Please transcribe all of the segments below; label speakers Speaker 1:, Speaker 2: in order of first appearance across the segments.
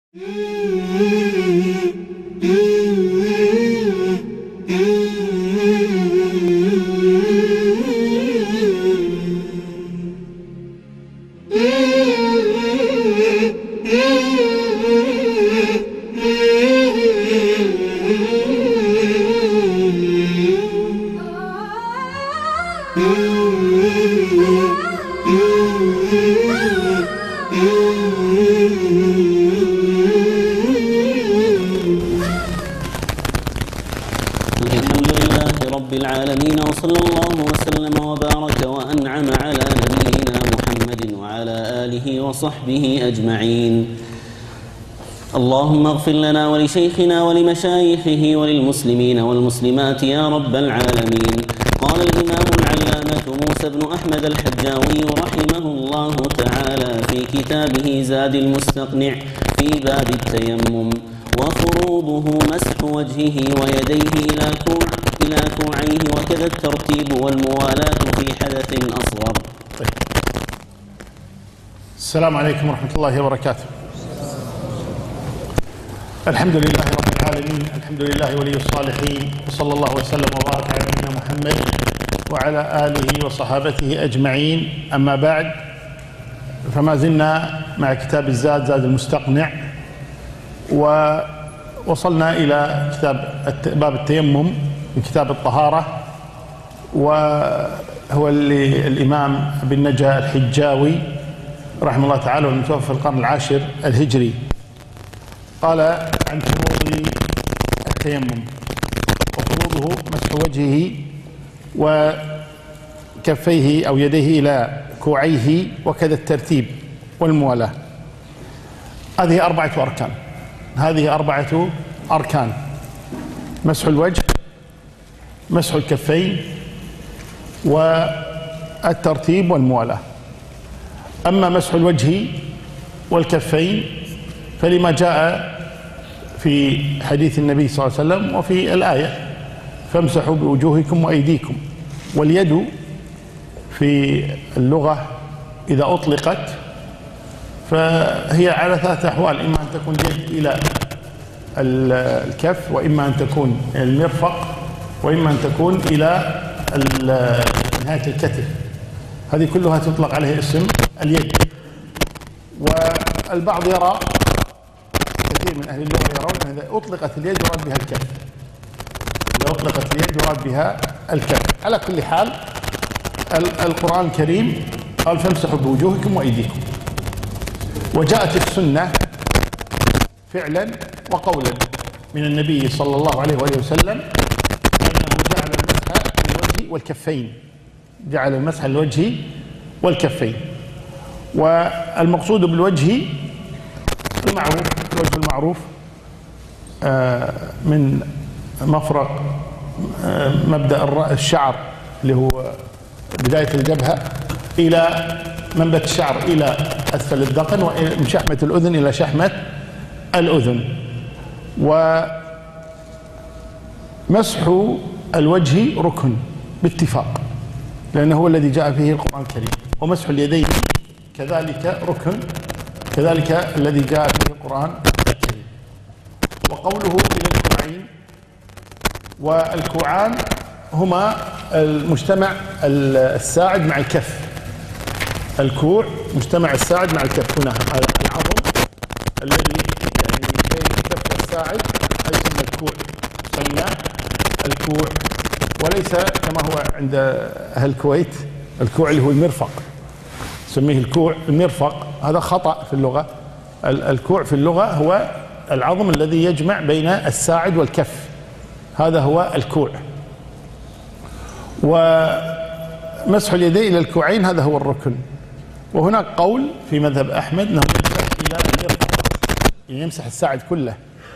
Speaker 1: الحمد لله رب العالمين، وصلى الله وسلم وبارك وأنعم على نبينا محمد وعلى آله وصحبه أجمعين. اللهم اغفر لنا ولشيخنا ولمشايخه وللمسلمين والمسلمات يا رب العالمين. قال الإمام العلامة موسى بن أحمد الحجاوي رحمه الله تعالى في كتابه زاد المستقنع في باب التيمم: وفروضه مسح وجهه ويديه إلى كوعيه، وكذا الترتيب والموالاة في حدث أصغر.
Speaker 2: السلام عليكم ورحمة الله وبركاته. الحمد لله رب العالمين، الحمد لله ولي الصالحين، وصلى الله وسلم وبارك على نبينا محمد وعلى آله وصحابته أجمعين. أما بعد، فما زلنا مع كتاب الزاد، زاد المستقنع، ووصلنا إلى كتاب باب التيمم من كتاب الطهارة، وهو الإمام ابن نجا الحجاوي رحمه الله تعالى، والمتوفى في القرن العاشر الهجري. قال عن فروض التيمم: وفروضه مسح وجهه وكفيه أو يديه إلى كوعيه، وكذا الترتيب والموالاة. هذه أربعة أركان: مسح الوجه، مسح الكفين، والترتيب والموالاة. أما مسح الوجه والكفين فلما جاء في حديث النبي صلى الله عليه وسلم وفي الآية: فامسحوا بوجوهكم وأيديكم. واليد في اللغة إذا أطلقت فهي على ثلاثة أحوال: إما أن تكون اليد إلى الكف، وإما أن تكون المرفق، وإما أن تكون إلى نهاية الكتف. هذه كلها تطلق عليها اسم اليد. والبعض يرى، كثير من أهل اللغة يرون أن إذا أطلقت اليد يراد بها الكف، إذا أطلقت اليد يراد بها الكف. على كل حال، القرآن الكريم قال: فامسحوا بوجوهكم وأيديكم. وجاءت السنة فعلا وقولا من النبي صلى الله عليه وآله وسلم أنه جعل المسح للوجه والكفين، جعل المسح للوجه والكفين. والمقصود بالوجه المعروف، الوجه المعروف من مفرق مبدأ الشعر اللي هو بداية الجبهة إلى منبت الشعر إلى أسفل الذقن، ومن شحمة الأذن إلى شحمة الأذن. ومسح الوجه ركن باتفاق، لأنه هو الذي جاء فيه القرآن الكريم. ومسح اليدين كذلك ركن، كذلك الذي جاء فيه القرآن الكريم. وقوله إلى الكوعين، والكوعان هما المجتمع الساعد مع الكف. الكوع مجتمع الساعد مع الكف. هنا هذا العظم الذي يعني بين الكف والساعد هذا يسمى الكوع، يسمى الكوع، وليس كما هو عند أهل الكويت الكوع اللي هو المرفق، يسميه الكوع المرفق. هذا خطأ في اللغة. الكوع في اللغة هو العظم الذي يجمع بين الساعد والكف، هذا هو الكوع. ومسح اليدين إلى الكوعين هذا هو الركن. وهناك قول في مذهب أحمد أنه يمسح إلى المرفق، يعني يمسح الساعد كله.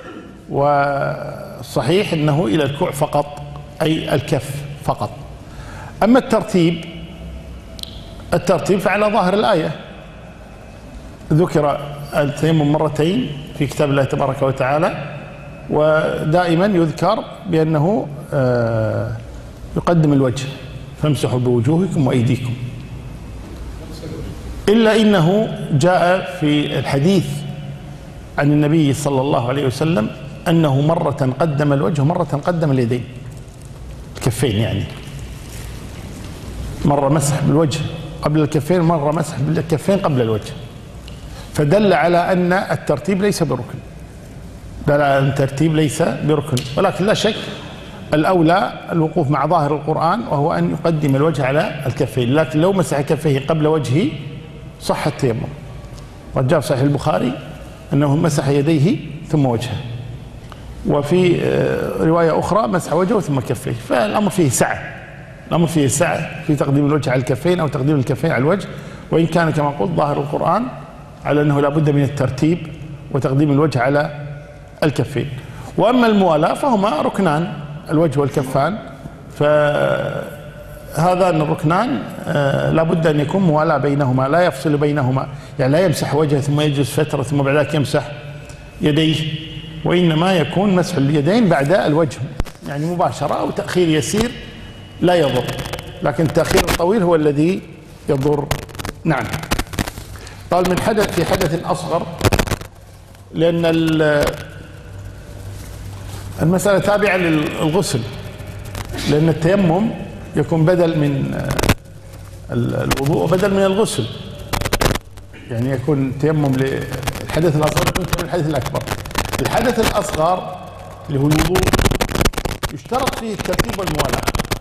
Speaker 2: والصحيح أنه إلى الكوع فقط، أي الكف فقط. أما الترتيب فعلى ظاهر الآية ذكر التيمم مرتين في كتاب الله تبارك وتعالى، ودائما يذكر بأنه يقدم الوجه: فامسحوا بوجوهكم وأيديكم. إلا إنه جاء في الحديث عن النبي صلى الله عليه وسلم أنه مرة قدم الوجه ومرة قدم اليدين، الكفين يعني، مرة مسح بالوجه قبل الكفين، مرة مسح بالكفين قبل الوجه، فدل على أن الترتيب ليس بركن، دل على أن الترتيب ليس بركن، ولكن لا شك الأولى الوقوف مع ظاهر القرآن وهو أن يقدم الوجه على الكفين، لكن لو مسح كفيه قبل وجهه صح التيمم، وجاء في صحيح البخاري أنه مسح يديه ثم وجهه، وفي رواية أخرى مسح وجهه ثم كفيه، فالأمر فيه سعة، الأمر فيه سعة في تقديم الوجه على الكفين أو تقديم الكفين على الوجه، وإن كان كما قلت ظاهر القرآن على أنه لا بد من الترتيب وتقديم الوجه على الكفين. وأما الموالاة فهما ركنان، الوجه والكفان، فهذان الركنان لا بد أن يكون موالاة بينهما، لا يفصل بينهما، يعني لا يمسح وجهه ثم يجلس فترة ثم بعد ذلك يمسح يديه، وإنما يكون مسح اليدين بعد الوجه يعني مباشرة، أو تأخير يسير لا يضر، لكن التأخير الطويل هو الذي يضر. نعم. قال من حدث في حدث أصغر، لأن المسألة تابعة للغسل، لأن التيمم يكون بدل من الوضوء وبدل من الغسل، يعني يكون تيمم للحدث الأصغر يكون تيمم للحدث الأكبر. الحدث الأصغر اللي هو الوضوء يشترط فيه الترتيب والموالاة،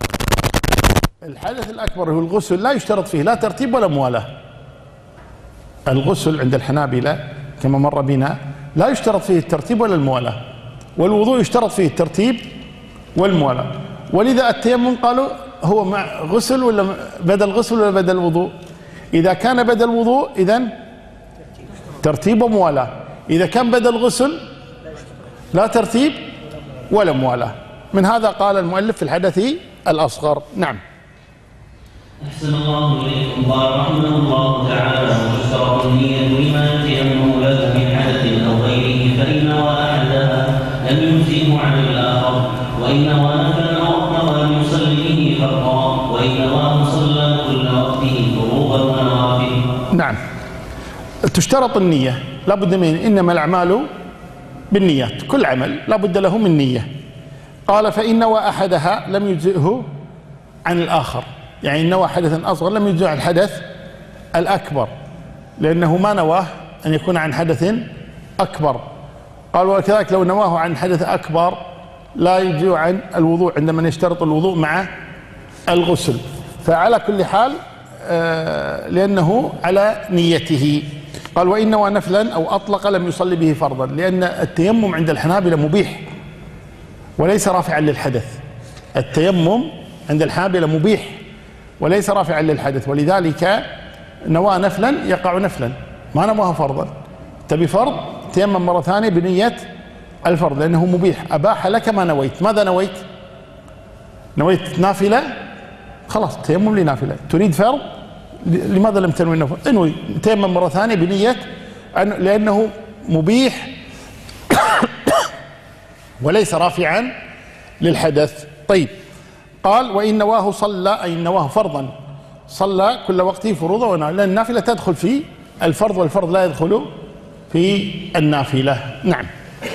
Speaker 2: الحدث الأكبر اللي هو الغسل لا يشترط فيه لا ترتيب ولا موالاة. الغسل عند الحنابلة كما مر بنا لا يشترط فيه الترتيب ولا الموالاة، والوضوء يشترط فيه الترتيب والموالاة، ولذا التيمم قالوا هو مع غسل ولا بدل غسل ولا بدل وضوء؟ إذا كان بدل وضوء إذن ترتيب وموالاة، إذا كان بدل غسل لا ترتيب ولا موالاة. من هذا قال المؤلف في الحدث الأصغر. نعم.
Speaker 1: أحسن الله إليكم. قال رحمه الله تعالى: وتشترط النية لما يتيمم له من حدث أو غيره، فإن نوى أحدها لم يجزئه عن الآخر، وإن نوى نفلا أو نوى لم يصلي به فرضا، وإن نواه صلى كل وقته فروضا ونوافل.
Speaker 2: نعم. تشترط النية، لا بد من، إنما الأعمال بالنيات، كل عمل لا بد له من نية. قال فإن نوى أحدها لم يجزئه عن الآخر، يعني نوى حدثا أصغر لم يجزئه عن الحدث الأكبر، لأنه ما نواه أن يكون عن حدث أكبر. قال وكذلك لو نواه عن حدث أكبر لا يجزئه عن الوضوء عندما يشترط الوضوء مع الغسل، فعلى كل حال لأنه على نيته. قال وإن نوى نفلا أو أطلق لم يصلي به فرضا، لأن التيمم عند الحنابلة مبيح وليس رافعا للحدث، التيمم عند الحنابلة مبيح وليس رافعا للحدث، ولذلك نوى نفلا يقع نفلا، ما نواه فرضا. تبي فرض تيمم مرة ثانية بنية الفرض، لأنه مبيح، أباح لك ما نويت. ماذا نويت؟ نويت نافلة، خلاص تيمم لنافلة. تريد فرض، لماذا لم تنوي النفل؟ انوي تيمم مرة ثانية بنية لأنه مبيح وليس رافعا للحدث. طيب. قال وإن نواه صلى، أي نواه فرضا صلى كل وقته فروضا ونوافل، لأن النافلة تدخل في الفرض والفرض لا يدخل في النافلة. نعم.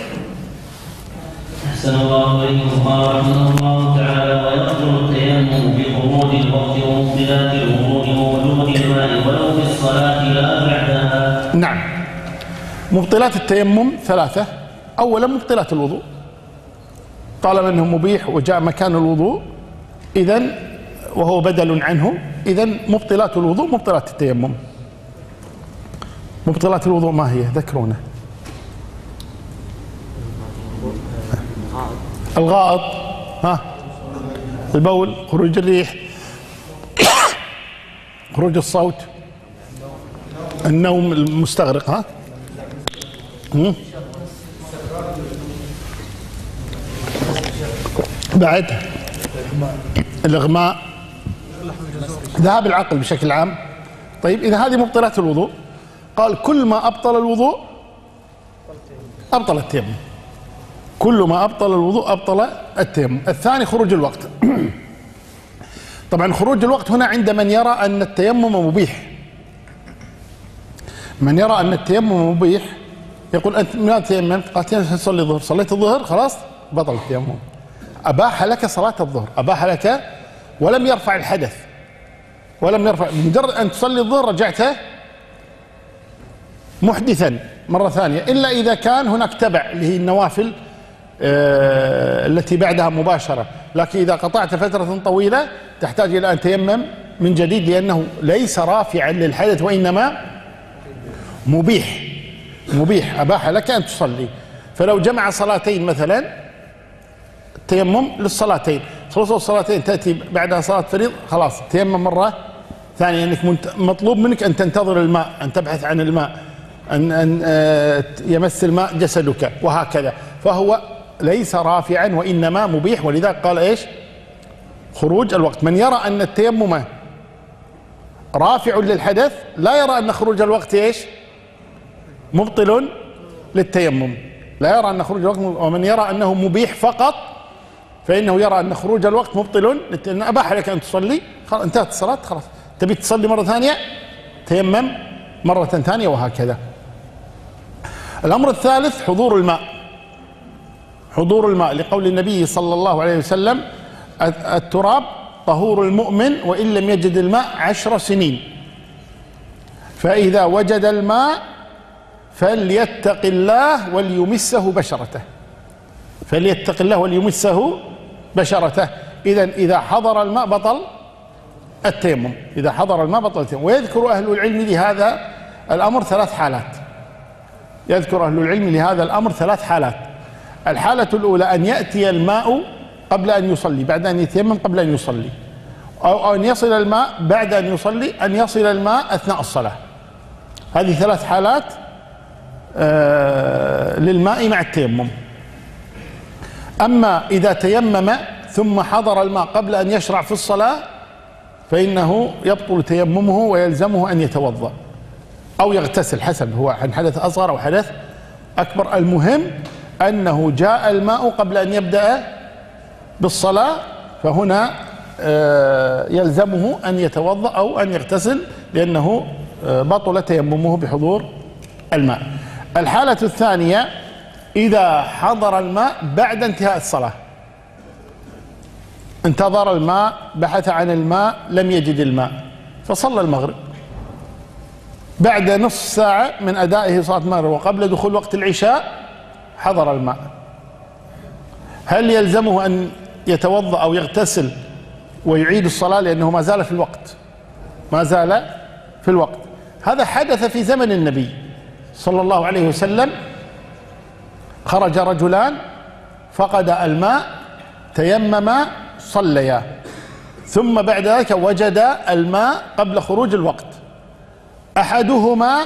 Speaker 1: أحسن الله إليكم. قال رحمه الله تعالى: ويبطل التيمم بخروج الوقت ومبطلات الوضوء ووجود الماء ولو في الصلاة لا بعدها.
Speaker 2: نعم. مبطلات التيمم ثلاثة. أولا مبطلات الوضوء، طالما أنه مبيح وجاء مكان الوضوء إذن وهو بدل عنه، إذن مبطلات الوضوء مبطلات التيمم. مبطلات الوضوء ما هي؟ ذكرونا. الغائط، البول، خروج الريح، خروج الصوت، النوم المستغرق، بعد الإغماء، ذهاب العقل بشكل عام. طيب إذا هذه مبطلات الوضوء، قال كل ما أبطل الوضوء أبطل التيمم، كل ما أبطل الوضوء أبطل التيمم. الثاني خروج الوقت. طبعا خروج الوقت هنا عند من يرى أن التيمم مبيح، من يرى أن التيمم مبيح يقول أنت ما تيممت؟ قال تصلي الظهر، صليت الظهر خلاص بطل التيمم. أباح لك صلاة الظهر، أباح لك ولم يرفع الحدث، ولم يرفع، مجرد أن تصلي الظهر رجعت محدثا مرة ثانية، إلا إذا كان هناك تبع اللي هي النوافل التي بعدها مباشرة. لكن إذا قطعت فترة طويلة تحتاج إلى أن تيمم من جديد، لأنه ليس رافعا للحدث وإنما مبيح أباح لك أن تصلي. فلو جمع صلاتين مثلا، التيمم للصلاتين، خلصوا الصلاتين تأتي بعدها صلاة فريض، خلاص تيمم مرة ثانية، أنك مطلوب منك أن تنتظر الماء، أن تبحث عن الماء، أن يمس الماء جسدك وهكذا. فهو ليس رافعا وإنما مبيح، ولذلك قال إيش؟ خروج الوقت. من يرى أن التيمم رافع للحدث لا يرى أن خروج الوقت إيش؟ مبطل للتيمم، لا يرى أن خروج الوقت ومن يرى أنه مبيح فقط فإنه يرى أن خروج الوقت مبطل لأن أباح لك أن تصلي، خلاص انتهت الصلاة، خلاص تبي تصلي مرة ثانية تيمم مرة ثانية وهكذا. الأمر الثالث حضور الماء. حضور الماء لقول النبي صلى الله عليه وسلم: التراب طهور المؤمن وإن لم يجد الماء 10 سنين، فإذا وجد الماء فليتق الله وليمسه بشرته. فليتق الله وليمسه بشرته. إذا حضر الماء بطل التيمم، إذا حضر الماء بطل التيمم. ويذكر أهل العلم لهذا الأمر 3 حالات. يذكر أهل العلم لهذا الأمر 3 حالات. الحالة الأولى أن يأتي الماء قبل أن يصلي، بعد أن يتيمم قبل أن يصلي، أو أن يصل الماء بعد أن يصلي، أن يصل الماء أثناء الصلاة. هذه 3 حالات للماء مع التيمم. أما إذا تيمم ثم حضر الماء قبل أن يشرع في الصلاة فإنه يبطل تيممه ويلزمه أن يتوضأ أو يغتسل، حسب هو عن حدث أصغر أو حدث أكبر. المهم أنه جاء الماء قبل أن يبدأ بالصلاة، فهنا يلزمه أن يتوضأ أو أن يغتسل، لأنه بطل تيممه بحضور الماء. الحالة الثانية إذا حضر الماء بعد انتهاء الصلاة، انتظر الماء، بحث عن الماء، لم يجد الماء، فصلى المغرب، بعد نصف ساعة من أدائه صلاة المغرب وقبل دخول وقت العشاء حضر الماء، هل يلزمه أن يتوضأ أو يغتسل ويعيد الصلاة؟ لأنه ما زال في الوقت، ما زال في الوقت. هذا حدث في زمن النبي صلى الله عليه وسلم. خرج رجلان فقد الماء، تيمما، صليا، ثم بعد ذلك وجد الماء قبل خروج الوقت. أحدهما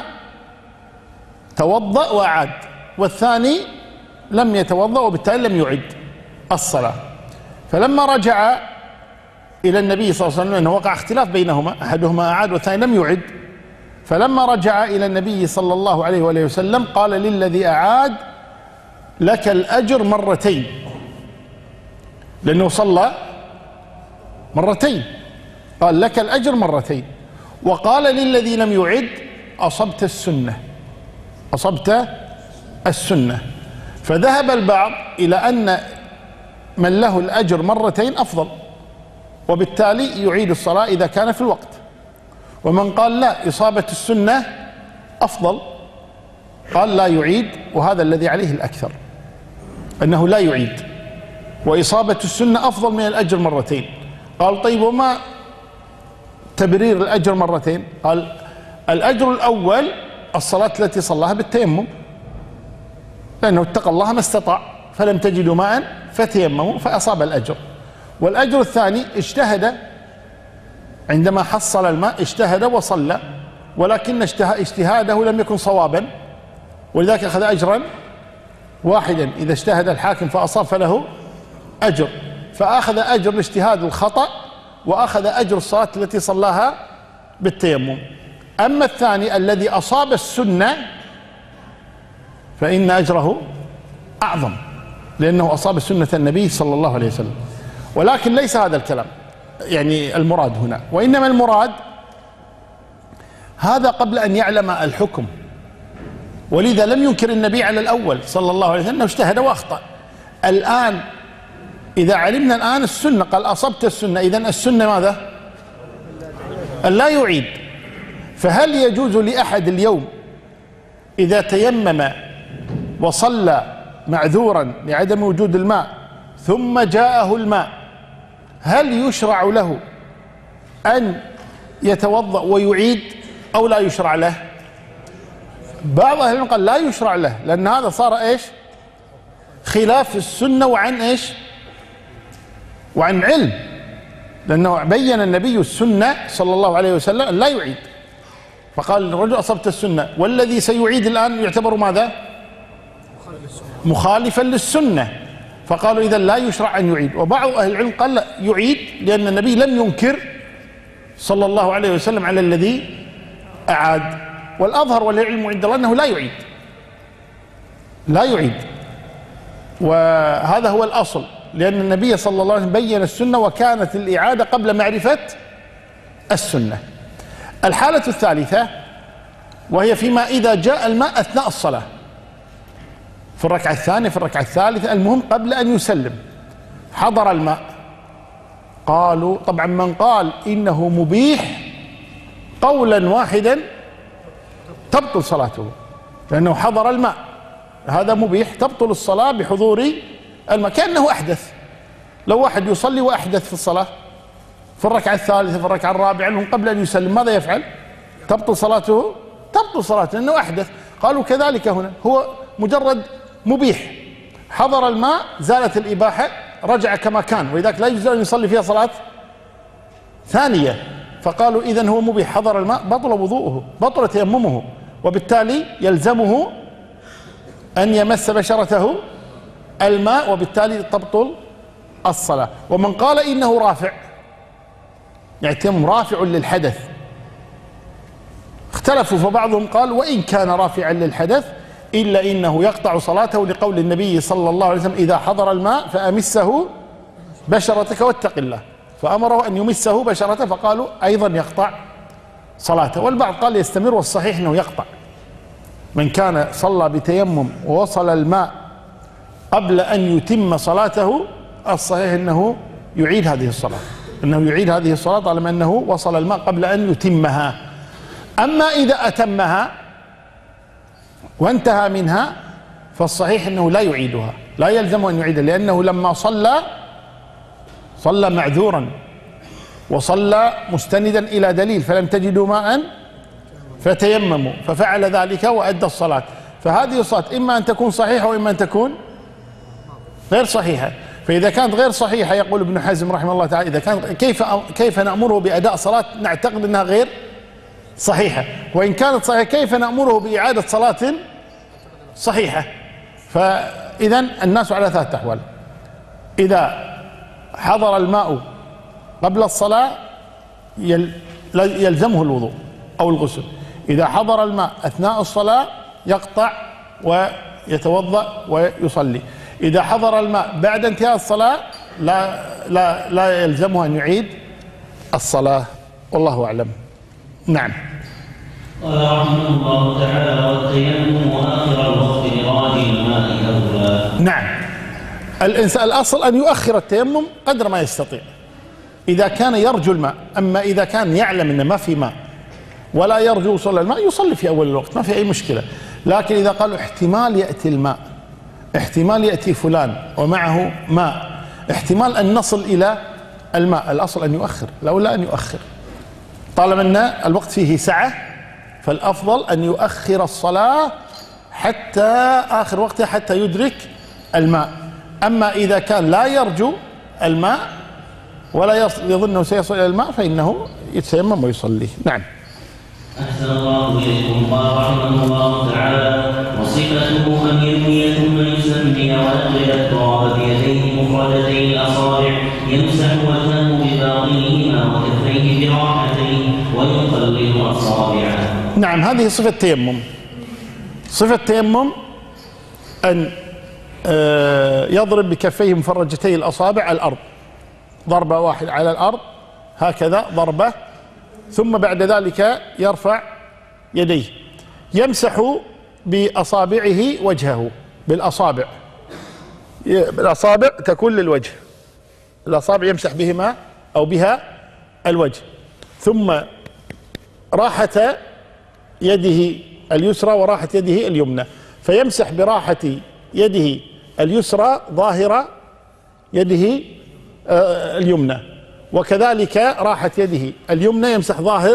Speaker 2: توضأ وأعاد، والثاني لم يتوضأ وبالتالي لم يعد الصلاة. فلما رجع إلى النبي صلى الله عليه وسلم، أنه وقع اختلاف بينهما، أحدهما أعاد والثاني لم يعد، فلما رجع إلى النبي صلى الله عليه وآله وسلم قال للذي أعاد: لك الأجر مرتين، لأنه صلى مرتين، قال لك الأجر مرتين. وقال للذي لم يعد: أصبت السنة، أصبت السنة. فذهب البعض إلى أن من له الأجر مرتين أفضل، وبالتالي يعيد الصلاة إذا كان في الوقت. ومن قال لا، إصابة السنة أفضل، قال لا يعيد، وهذا الذي عليه الأكثر أنه لا يعيد، وإصابة السنة أفضل من الأجر مرتين. قال طيب وما تبرير الأجر مرتين؟ قال الأجر الأول الصلاة التي صلاها بالتيمم، لأنه اتقى الله ما استطاع، فلم تجدوا ماء فتيمموا فأصاب الأجر. والأجر الثاني اجتهد، عندما حصل الماء اجتهد وصلى، ولكن اجتهاده لم يكن صوابا، ولذلك أخذ أجرا واحدا. إذا اجتهد الحاكم فأصاب فله أجر، فأخذ أجر الاجتهاد الخطأ وأخذ أجر الصلاة التي صلاها بالتيمم. أما الثاني الذي أصاب السنة فإن أجره أعظم، لأنه أصاب سنة النبي صلى الله عليه وسلم. ولكن ليس هذا الكلام يعني المراد هنا، وإنما المراد هذا قبل أن يعلم الحكم، ولذا لم ينكر النبي على الأول صلى الله عليه وسلم أنه اجتهد وأخطأ. الآن إذا علمنا الآن السنة، قال أصبت السنة، إذن السنة ماذا؟ أن لا يعيد. فهل يجوز لأحد اليوم إذا تيمم وصلى معذورا لعدم وجود الماء ثم جاءه الماء، هل يشرع له أن يتوضأ ويعيد أو لا يشرع له؟ بعض أهل العلم قال لا يشرع له، لأن هذا صار إيش؟ خلاف السنة وعن إيش؟ وعن علم، لأنه بين النبي السنة صلى الله عليه وسلم أن لا يعيد، فقال الرجل أصبت السنة، والذي سيعيد الآن يعتبر ماذا؟ مخالفا للسنة، فقالوا إذا لا يشرع أن يعيد. وبعض أهل العلم قال لا يعيد، لأن النبي لم ينكر صلى الله عليه وسلم على الذي أعاد. والأظهر والعلم عند الله أنه لا يعيد، لا يعيد، وهذا هو الأصل، لأن النبي صلى الله عليه وسلم بين السنة وكانت الإعادة قبل معرفة السنة. الحالة الثالثة وهي فيما إذا جاء الماء أثناء الصلاة، في الركعة الثانية في الركعة الثالثة، المهم قبل أن يسلم حضر الماء. قالوا طبعا من قال إنه مبيح قولا واحدا تبطل صلاته، لأنه حضر الماء، هذا مبيح، تبطل الصلاة بحضور الماء، كأنه أحدث. لو واحد يصلي وأحدث في الصلاة في الركعة الثالثة في الركعة الرابعة المهم قبل أن يسلم، ماذا يفعل؟ تبطل صلاته، تبطل صلاته لأنه أحدث. قالوا كذلك هنا، هو مجرد مبيح، حضر الماء زالت الإباحة رجع كما كان، ولذلك لا يجوز أن يصلي فيها صلاة ثانية. فقالوا إذن هو مبيح، حضر الماء، بطل وضوءه، بطل تيممه، وبالتالي يلزمه أن يمس بشرته الماء، وبالتالي تبطل الصلاة. ومن قال إنه رافع، يعني التيمم رافع للحدث، اختلفوا، فبعضهم قال وإن كان رافعا للحدث إلا إنه يقطع صلاته، لقول النبي صلى الله عليه وسلم إذا حضر الماء فأمسه بشرتك واتق الله، فأمره أن يمسه بشرته، فقالوا أيضا يقطع صلاته. والبعض قال يستمر، والصحيح أنه يقطع. من كان صلى بتيمم ووصل الماء قبل أن يتم صلاته، الصحيح أنه يعيد هذه الصلاة، أنه يعيد هذه الصلاة طالما أنه وصل الماء قبل أن يتمها. أما إذا أتمها وانتهى منها فالصحيح أنه لا يعيدها، لا يلزم أن يعيدها، لأنه لما صلى معذورا وصلى مستندا إلى دليل فلم تجدوا ماء فتيمموا، ففعل ذلك وأدى الصلاة. فهذه الصلاة إما أن تكون صحيحة وإما أن تكون غير صحيحة. فإذا كانت غير صحيحة يقول ابن حزم رحمه الله تعالى، إذا كانت كيف نأمره بأداء صلاة نعتقد أنها غير صحيحة، وإن كانت صحيحة كيف نأمره بإعادة صلاة صحيحة؟ فإذا الناس على ثلاثة أحوال: إذا حضر الماء قبل الصلاة يلزمه الوضوء أو الغسل، إذا حضر الماء أثناء الصلاة يقطع ويتوضأ ويصلي، إذا حضر الماء بعد انتهاء الصلاة لا يلزمه أن يعيد الصلاة. والله أعلم. نعم.
Speaker 1: قال رحمه الله تعالى: والتيمم آخر الوقت لراجي الماء أولى.
Speaker 2: نعم، الإنسان الأصل أن يؤخر التيمم قدر ما يستطيع إذا كان يرجو الماء. أما إذا كان يعلم أن ما في ماء ولا يرجو وصول الماء يصلي في أول الوقت، ما في أي مشكلة. لكن إذا قالوا احتمال يأتي الماء، احتمال يأتي فلان ومعه ماء، احتمال أن نصل إلى الماء، الأصل أن يؤخر، الأولى أن يؤخر طالما أن الوقت فيه سعة، فالأفضل أن يؤخر الصلاة حتى آخر وقتها حتى يدرك الماء. أما إذا كان لا يرجو الماء ولا يظن أنه سيصل إلى الماء فإنه يتيمم ويصلي. نعم.
Speaker 1: أحسن الله إليكم. قال رحمه الله تعالى: وصفته أن ينوي ثم يسمي ويقلب التراب بيديه مخرجتي الأصابع، يمسح وجهه بباطنهما وكفيه براحتيه ويقلب أصابعه.
Speaker 2: نعم، هذه صفة التيمم. صفة التيمم أن يضرب بكفيه مفرجتي الأصابع الأرض، ضربة واحدة على الأرض هكذا ضربة، ثم بعد ذلك يرفع يديه، يمسح بأصابعه وجهه، بالأصابع تكون للوجه، الأصابع يمسح بهما أو بها الوجه، ثم راحة يده اليسرى وراحة يده اليمنى، فيمسح براحة يده اليسرى ظاهر يده اليمنى، وكذلك راحة يده اليمنى يمسح ظاهر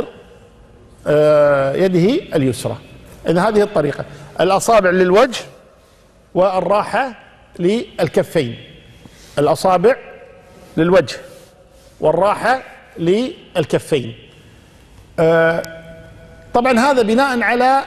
Speaker 2: يده اليسرى. إذن هذه الطريقة، الأصابع للوجه والراحة للكفين، الأصابع للوجه والراحة للكفين. طبعا هذا بناء على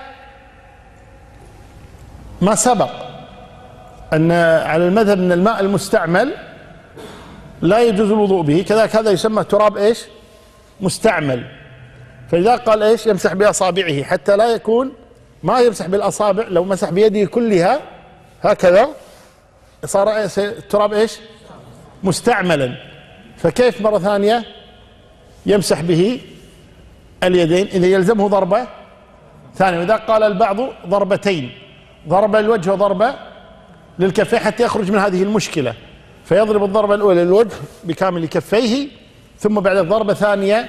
Speaker 2: ما سبق أن على المذهب أن الماء المستعمل لا يجوز الوضوء به، كذلك هذا يسمى تراب ايش؟ مستعمل. فإذا قال ايش؟ يمسح بأصابعه حتى لا يكون ما يمسح بالأصابع، لو مسح بيده كلها هكذا صار التراب ايش؟ مستعملا، فكيف مرة ثانية يمسح به اليدين؟ إذا يلزمه ضربة ثانية. وإذا قال البعض ضربتين، ضربة للوجه وضربة للكفين حتى يخرج من هذه المشكلة، فيضرب الضربة الأولى للوجه بكامل كفيه، ثم بعد ضربة ثانية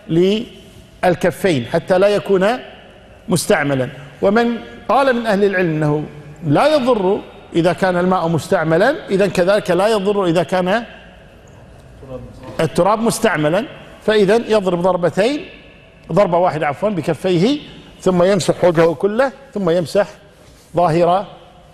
Speaker 2: للكفين حتى لا يكون مستعملا. ومن قال من أهل العلم أنه لا يضر إذا كان الماء مستعملا، إذن كذلك لا يضر إذا كان التراب مستعملا، فإذن يضرب ضربتين، ضربة واحدة عفوا بكفيه، ثم يمسح وجهه كله، ثم يمسح ظاهر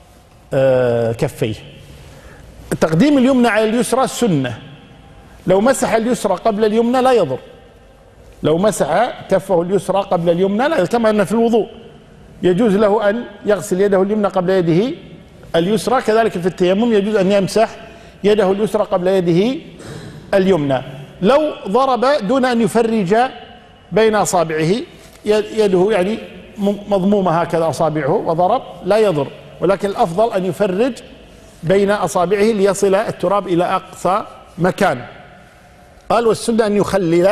Speaker 2: كفيه. تقديم اليمنى على اليسرى سنة، لو مسح اليسرى قبل اليمنى لا يضر، لو مسح كفه اليسرى قبل اليمنى لا يضر، كما أن في الوضوء يجوز له أن يغسل يده اليمنى قبل يده اليسرى، كذلك في التيمم يجوز أن يمسح يده اليسرى قبل يده اليمنى. لو ضرب دون أن يفرج بين أصابعه، يده يعني مضمومة هكذا أصابعه وضرب لا يضر، ولكن الأفضل أن يفرج بين أصابعه ليصل التراب إلى أقصى مكان. قال والسنة أن يخلل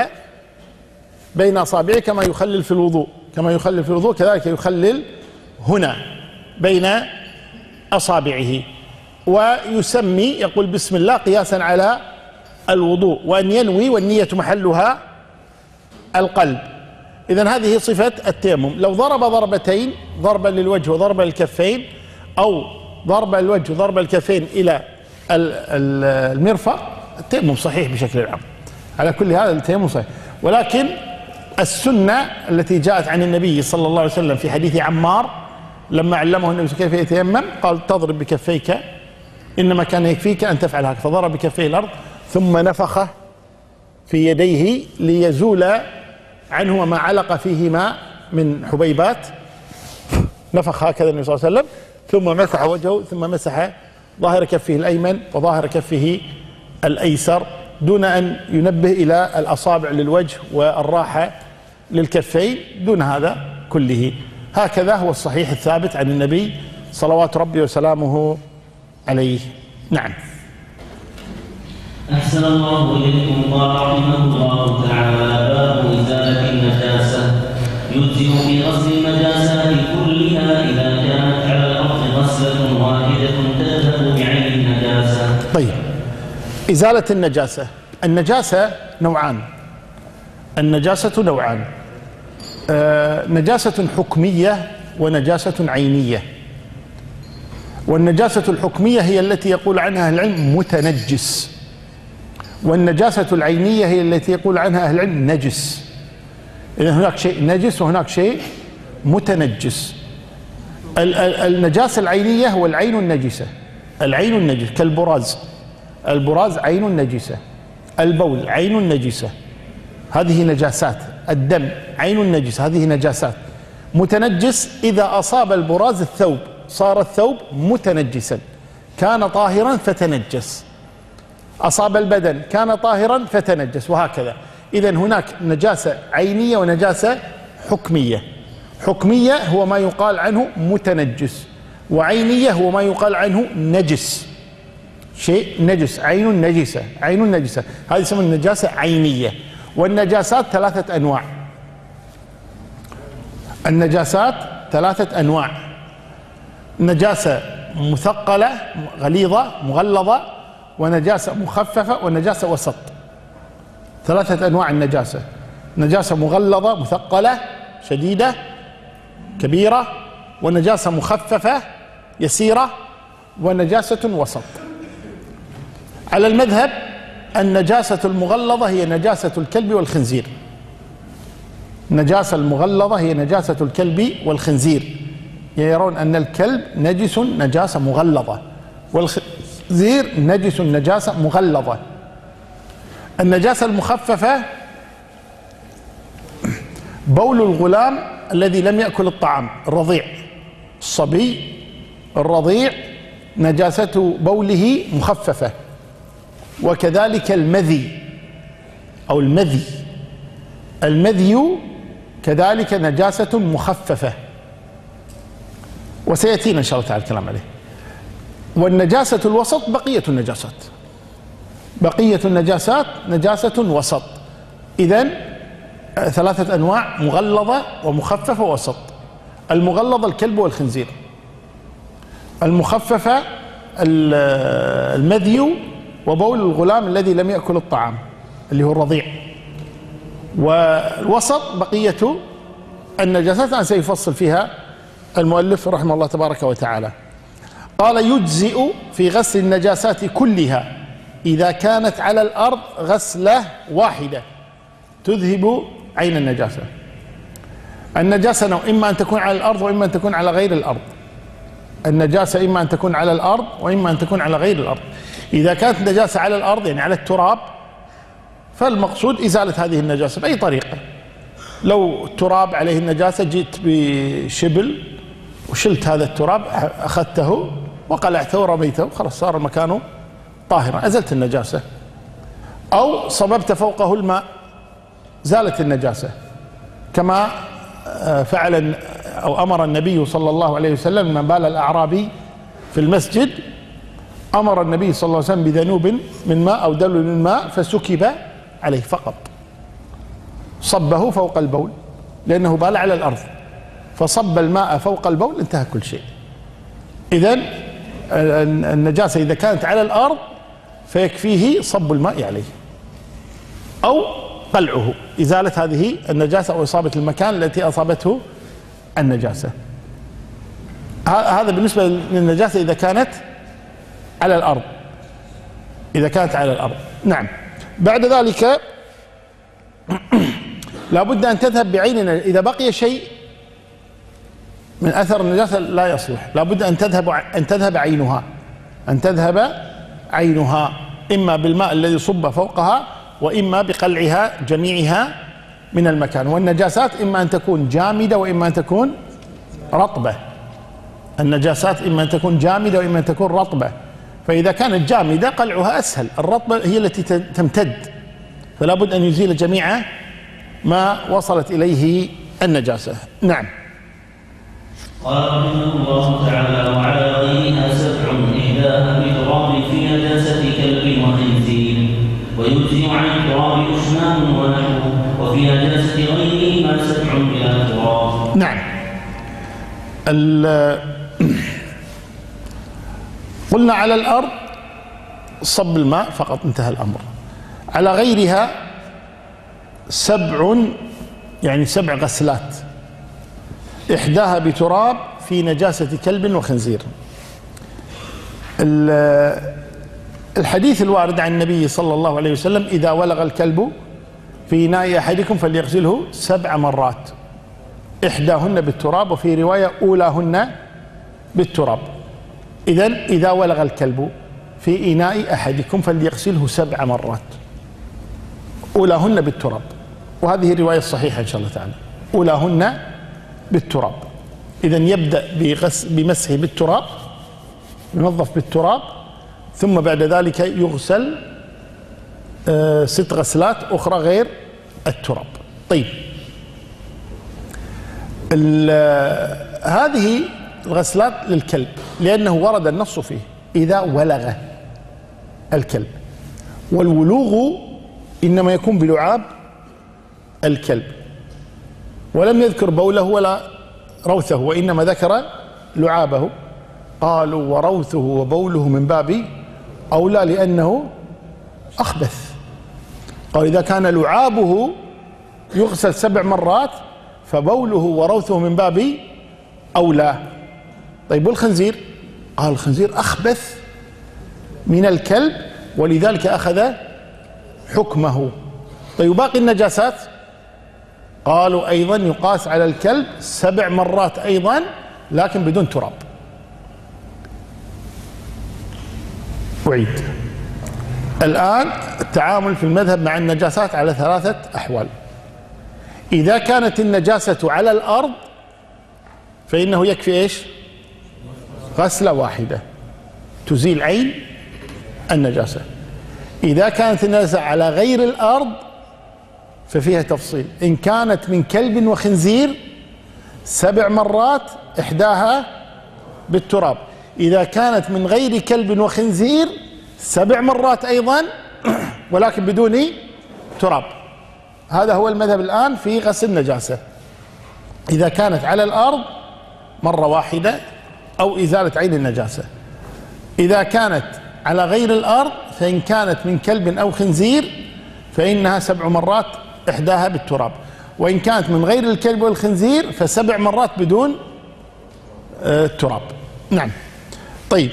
Speaker 2: بين أصابعه كما يخلل في الوضوء، كما يخلل في الوضوء كذلك يخلل هنا بين أصابعه، ويسمي يقول بسم الله قياسا على الوضوء، وأن ينوي والنية محلها القلب. إذن هذه صفة التيمم. لو ضرب ضربتين، ضربا للوجه وضربا للكفين، أو ضرب الوجه وضرب الكفين إلى المرفق، التيمم صحيح بشكل عام. على كل هذا التيمم صحيح، ولكن السنة التي جاءت عن النبي صلى الله عليه وسلم في حديث عمار لما علمه النبي كيف يتيمم، قال تضرب بكفيك، إنما كان يكفيك أن تفعل هكذا، فضرب بكفيه الأرض ثم نفخ في يديه ليزول عنهما ما علق فيهما من حبيبات، نفخ هكذا النبي صلى الله عليه وسلم، ثم مسح وجهه، ثم مسح ظاهر كفه الأيمن وظاهر كفه الأيسر، دون أن ينبه إلى الأصابع للوجه والراحة للكفين، دون هذا كله. هكذا هو الصحيح الثابت عن النبي صلوات ربي وسلامه عليه. نعم.
Speaker 1: أحسن الله إليكم. قال رحمه الله تعالى: باب إزالة النجاسة. يجزئ في غسل النجاسات كلها إذا كانت على الأرض غسلة واحدة تذهب بعين النجاسة.
Speaker 2: طيب، إزالة النجاسة، النجاسة نوعان، النجاسة نوعان، نجاسة حكمية ونجاسة عينية. والنجاسة الحكمية هي التي يقول عنها أهل العلم متنجس، والنجاسة العينية هي التي يقول عنها أهل العلم نجس. إذن هناك شيء نجس وهناك شيء متنجس. النجاسة العينية هو العين النجسة، العين النجسة كالبراز، البراز عين نجسة، البول عين نجسة، هذه نجاسات. الدم عين نجسة، هذه نجاسات. متنجس إذا أصاب البراز الثوب صار الثوب متنجسا، كان طاهرا فتنجس، أصاب البدن كان طاهرا فتنجس، وهكذا. إذن هناك نجاسة عينية ونجاسة حكمية. حكمية هو ما يقال عنه متنجس، وعينية هو ما يقال عنه نجس، شيء نجس، عين نجسة، عين نجسة، هذه يسمى النجاسة عينية. والنجاسات ثلاثة أنواع، النجاسات ثلاثة أنواع. نجاسة مثقلة غليظة مغلظة، ونجاسة مخففة، ونجاسة وسط. 3 أنواع النجاسة: نجاسة مغلظة مثقلة شديدة كبيرة، ونجاسة مخففة يسيرة، ونجاسة وسط. على المذهب النجاسة المغلظة هي نجاسة الكلب والخنزير. النجاسة المغلظة هي نجاسة الكلب والخنزير، يرون أن الكلب نجس نجاسة مغلظة، والخنزير نجس نجاسة مغلظة. النجاسة المخففة بول الغلام الذي لم يأكل الطعام، الرضيع، الصبي الرضيع نجاسة بوله مخففة، وكذلك المذي أو المذي كذلك نجاسة مخففة، وسيأتينا إن شاء الله تعالى الكلام عليه. والنجاسة الوسط بقية النجاسات نجاسة وسط. إذن 3 أنواع: مغلظة ومخففة ووسط. المغلظة الكلب والخنزير، المخففة المذي وبول الغلام الذي لم يأكل الطعام اللي هو الرضيع، والوسط بقية النجاسات أنا سيفصل فيها المؤلف رحمه الله تبارك وتعالى. قال: يجزئ في غسل النجاسات كلها إذا كانت على الأرض غسلة واحدة تذهب عين النجاسة. النجاسة نوع: إما أن تكون على الأرض وإما أن تكون على غير الأرض. النجاسة إما أن تكون على الأرض وإما أن تكون على غير الأرض. إذا كانت النجاسة على الأرض يعني على التراب، فالمقصود إزالة هذه النجاسة بأي طريقة. لو التراب عليه النجاسة، جئت بشبل وشلت هذا التراب، أخذته وقلعته ورميته، خلاص صار مكانه طاهرا، أزلت النجاسة. أو صببت فوقه الماء، زالت النجاسة، كما فعل أو أمر النبي صلى الله عليه وسلم من بال الأعرابي في المسجد، أمر النبي صلى الله عليه وسلم بذنوب من ماء أو دلو من ماء فسكب عليه فقط، صبه فوق البول لأنه بال على الأرض، فصب الماء فوق البول انتهى كل شيء. إذن النجاسة إذا كانت على الأرض فيكفيه صب الماء عليه أو قلعه، إزالة هذه النجاسة أو إصابة المكان التي أصابته النجاسة. هذا بالنسبة للنجاسة إذا كانت على الأرض، نعم. بعد ذلك لابد أن تذهب بعيننا. إذا بقي شيء من أثر النجاسة لا يصلح، لابد أن تذهب عينها، إما بالماء الذي صب فوقها وإما بقلعها جميعها من المكان. والنجاسات إما أن تكون جامدة وإما أن تكون رطبة. فإذا كانت جامدة قلعها أسهل، الرطبة هي التي تمتد، فلا بد أن يزيل جميع ما وصلت إليه النجاسة. نعم.
Speaker 1: قال رحمه الله تعالى: وعلى غيرها 7 إحداها بتراب في نجاسة كلب وخنزير، ويجزي عن التراب أشنان ونحوه، وفي نجاسة غيرهما 7 بلا تراب.
Speaker 2: نعم. قلنا على الأرض صب الماء فقط، انتهى الأمر. على غيرها 7 يعني 7 غسلات، إحداها بتراب في نجاسة كلب وخنزير. الحديث الوارد عن النبي صلى الله عليه وسلم: إذا ولغ الكلب في إناء أحدكم فليغسله 7 مرات، إحداهن بالتراب، وفي رواية أولاهن بالتراب. إذن إذا ولغ الكلب في إناء أحدكم فليغسله 7 مرات، أولاهن بالتراب، وهذه الرواية الصحيحة إن شاء الله تعالى، أولاهن بالتراب. إذن يبدأ بمسحه بالتراب، ينظف بالتراب، ثم بعد ذلك يغسل 6 غسلات أخرى غير التراب. طيب، هذه الغسلات للكلب لأنه ورد النص فيه إذا ولغ الكلب، والولوغ إنما يكون بلعاب الكلب، ولم يذكر بوله ولا روثه، وإنما ذكر لعابه قالوا وروثه وبوله من باب أولى لأنه أخبث. قال إذا كان لعابه يغسل 7 مرات فبوله وروثه من باب أولى. طيب والخنزير؟ قال الخنزير أخبث من الكلب ولذلك أخذ حكمه. طيب باقي النجاسات؟ قالوا أيضا يقاس على الكلب 7 مرات أيضا لكن بدون تراب. أعيد الآن التعامل في المذهب مع النجاسات على 3 أحوال. إذا كانت النجاسة على الأرض فإنه يكفي إيش؟ غسلة واحدة تزيل عين النجاسة. إذا كانت النجاسة على غير الأرض ففيها تفصيل. إن كانت من كلب وخنزير 7 مرات إحداها بالتراب. إذا كانت من غير كلب وخنزير 7 مرات أيضا ولكن بدون تراب. هذا هو المذهب الآن في غسل النجاسة. إذا كانت على الأرض مرة واحدة أو إزالة عين النجاسة. إذا كانت على غير الأرض فإن كانت من كلب أو خنزير فإنها 7 مرات إحداها بالتراب. وإن كانت من غير الكلب والخنزير ف7 مرات بدون تراب. نعم. طيب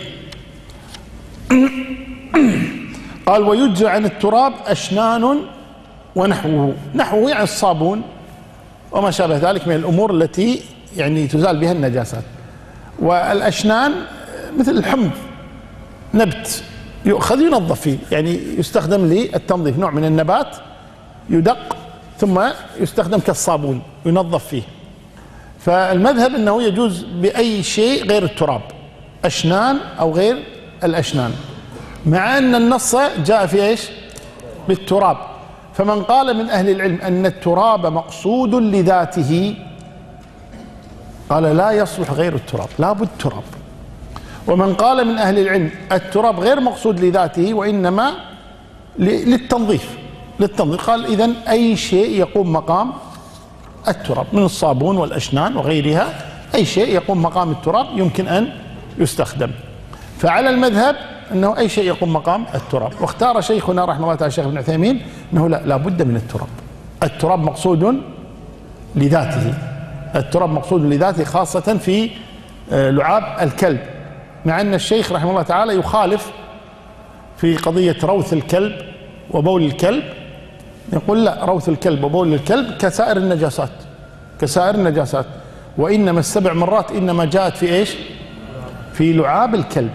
Speaker 2: قال ويجزى عن التراب أشنان ونحوه. نحوه يعني الصابون وما شابه ذلك من الأمور التي يعني تزال بها النجاسات. والأشنان مثل الحمض نبت يؤخذ ينظف فيه، يعني يستخدم للتنظيف، نوع من النبات يدق ثم يستخدم كالصابون ينظف فيه. فالمذهب أنه يجوز بأي شيء غير التراب، أشنان أو غير الأشنان، مع أن النص جاء في إيش؟ بالتراب. فمن قال من أهل العلم أن التراب مقصود لذاته قال لا يصلح غير التراب، لا بد تراب. ومن قال من أهل العلم التراب غير مقصود لذاته وإنما للتنظيف قال إذن أي شيء يقوم مقام التراب من الصابون والأشنان وغيرها، أي شيء يقوم مقام التراب يمكن أن يستخدم. فعلى المذهب أنه أي شيء يقوم مقام التراب. واختار شيخنا رحمه الله تعالى الشيخ ابن عثيمين أنه لا بد من التراب. التراب مقصود لذاته، التراب مقصود لذاته خاصة في لعاب الكلب، مع أن الشيخ رحمه الله تعالى يخالف في قضية روث الكلب وبول الكلب. يقول لا، روث الكلب وبول الكلب كسائر النجاسات، كسائر النجاسات، وإنما 7 مرات إنما جاءت في إيش؟ في لعاب الكلب.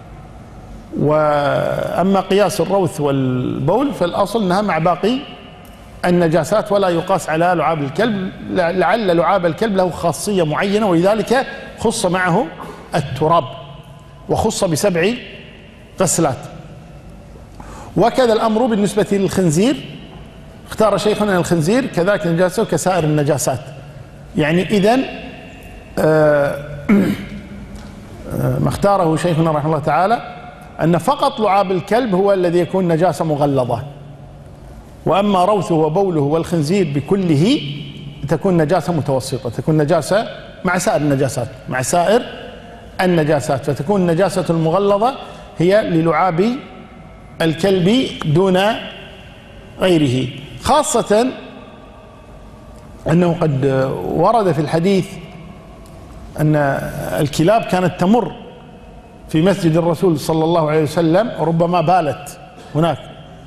Speaker 2: وأما قياس الروث والبول فالأصل أنها مع باقي النجاسات ولا يقاس على لعاب الكلب، لعل لعاب الكلب له خاصية معينة ولذلك خص معه التراب وخص ب7 غسلات. وكذا الأمر بالنسبة للخنزير، اختار شيخنا أن الخنزير كذلك نجاسة كسائر النجاسات. يعني إذن ما اختاره شيخنا رحمه الله تعالى أن فقط لعاب الكلب هو الذي يكون نجاسة مغلظة، وأما روثه وبوله والخنزير بكله تكون نجاسة متوسطة، تكون نجاسة مع سائر النجاسات، مع سائر النجاسات. فتكون النجاسة المغلظة هي للعاب الكلب دون غيره، خاصة أنه قد ورد في الحديث أن الكلاب كانت تمر في مسجد الرسول صلى الله عليه وسلم ربما بالت هناك،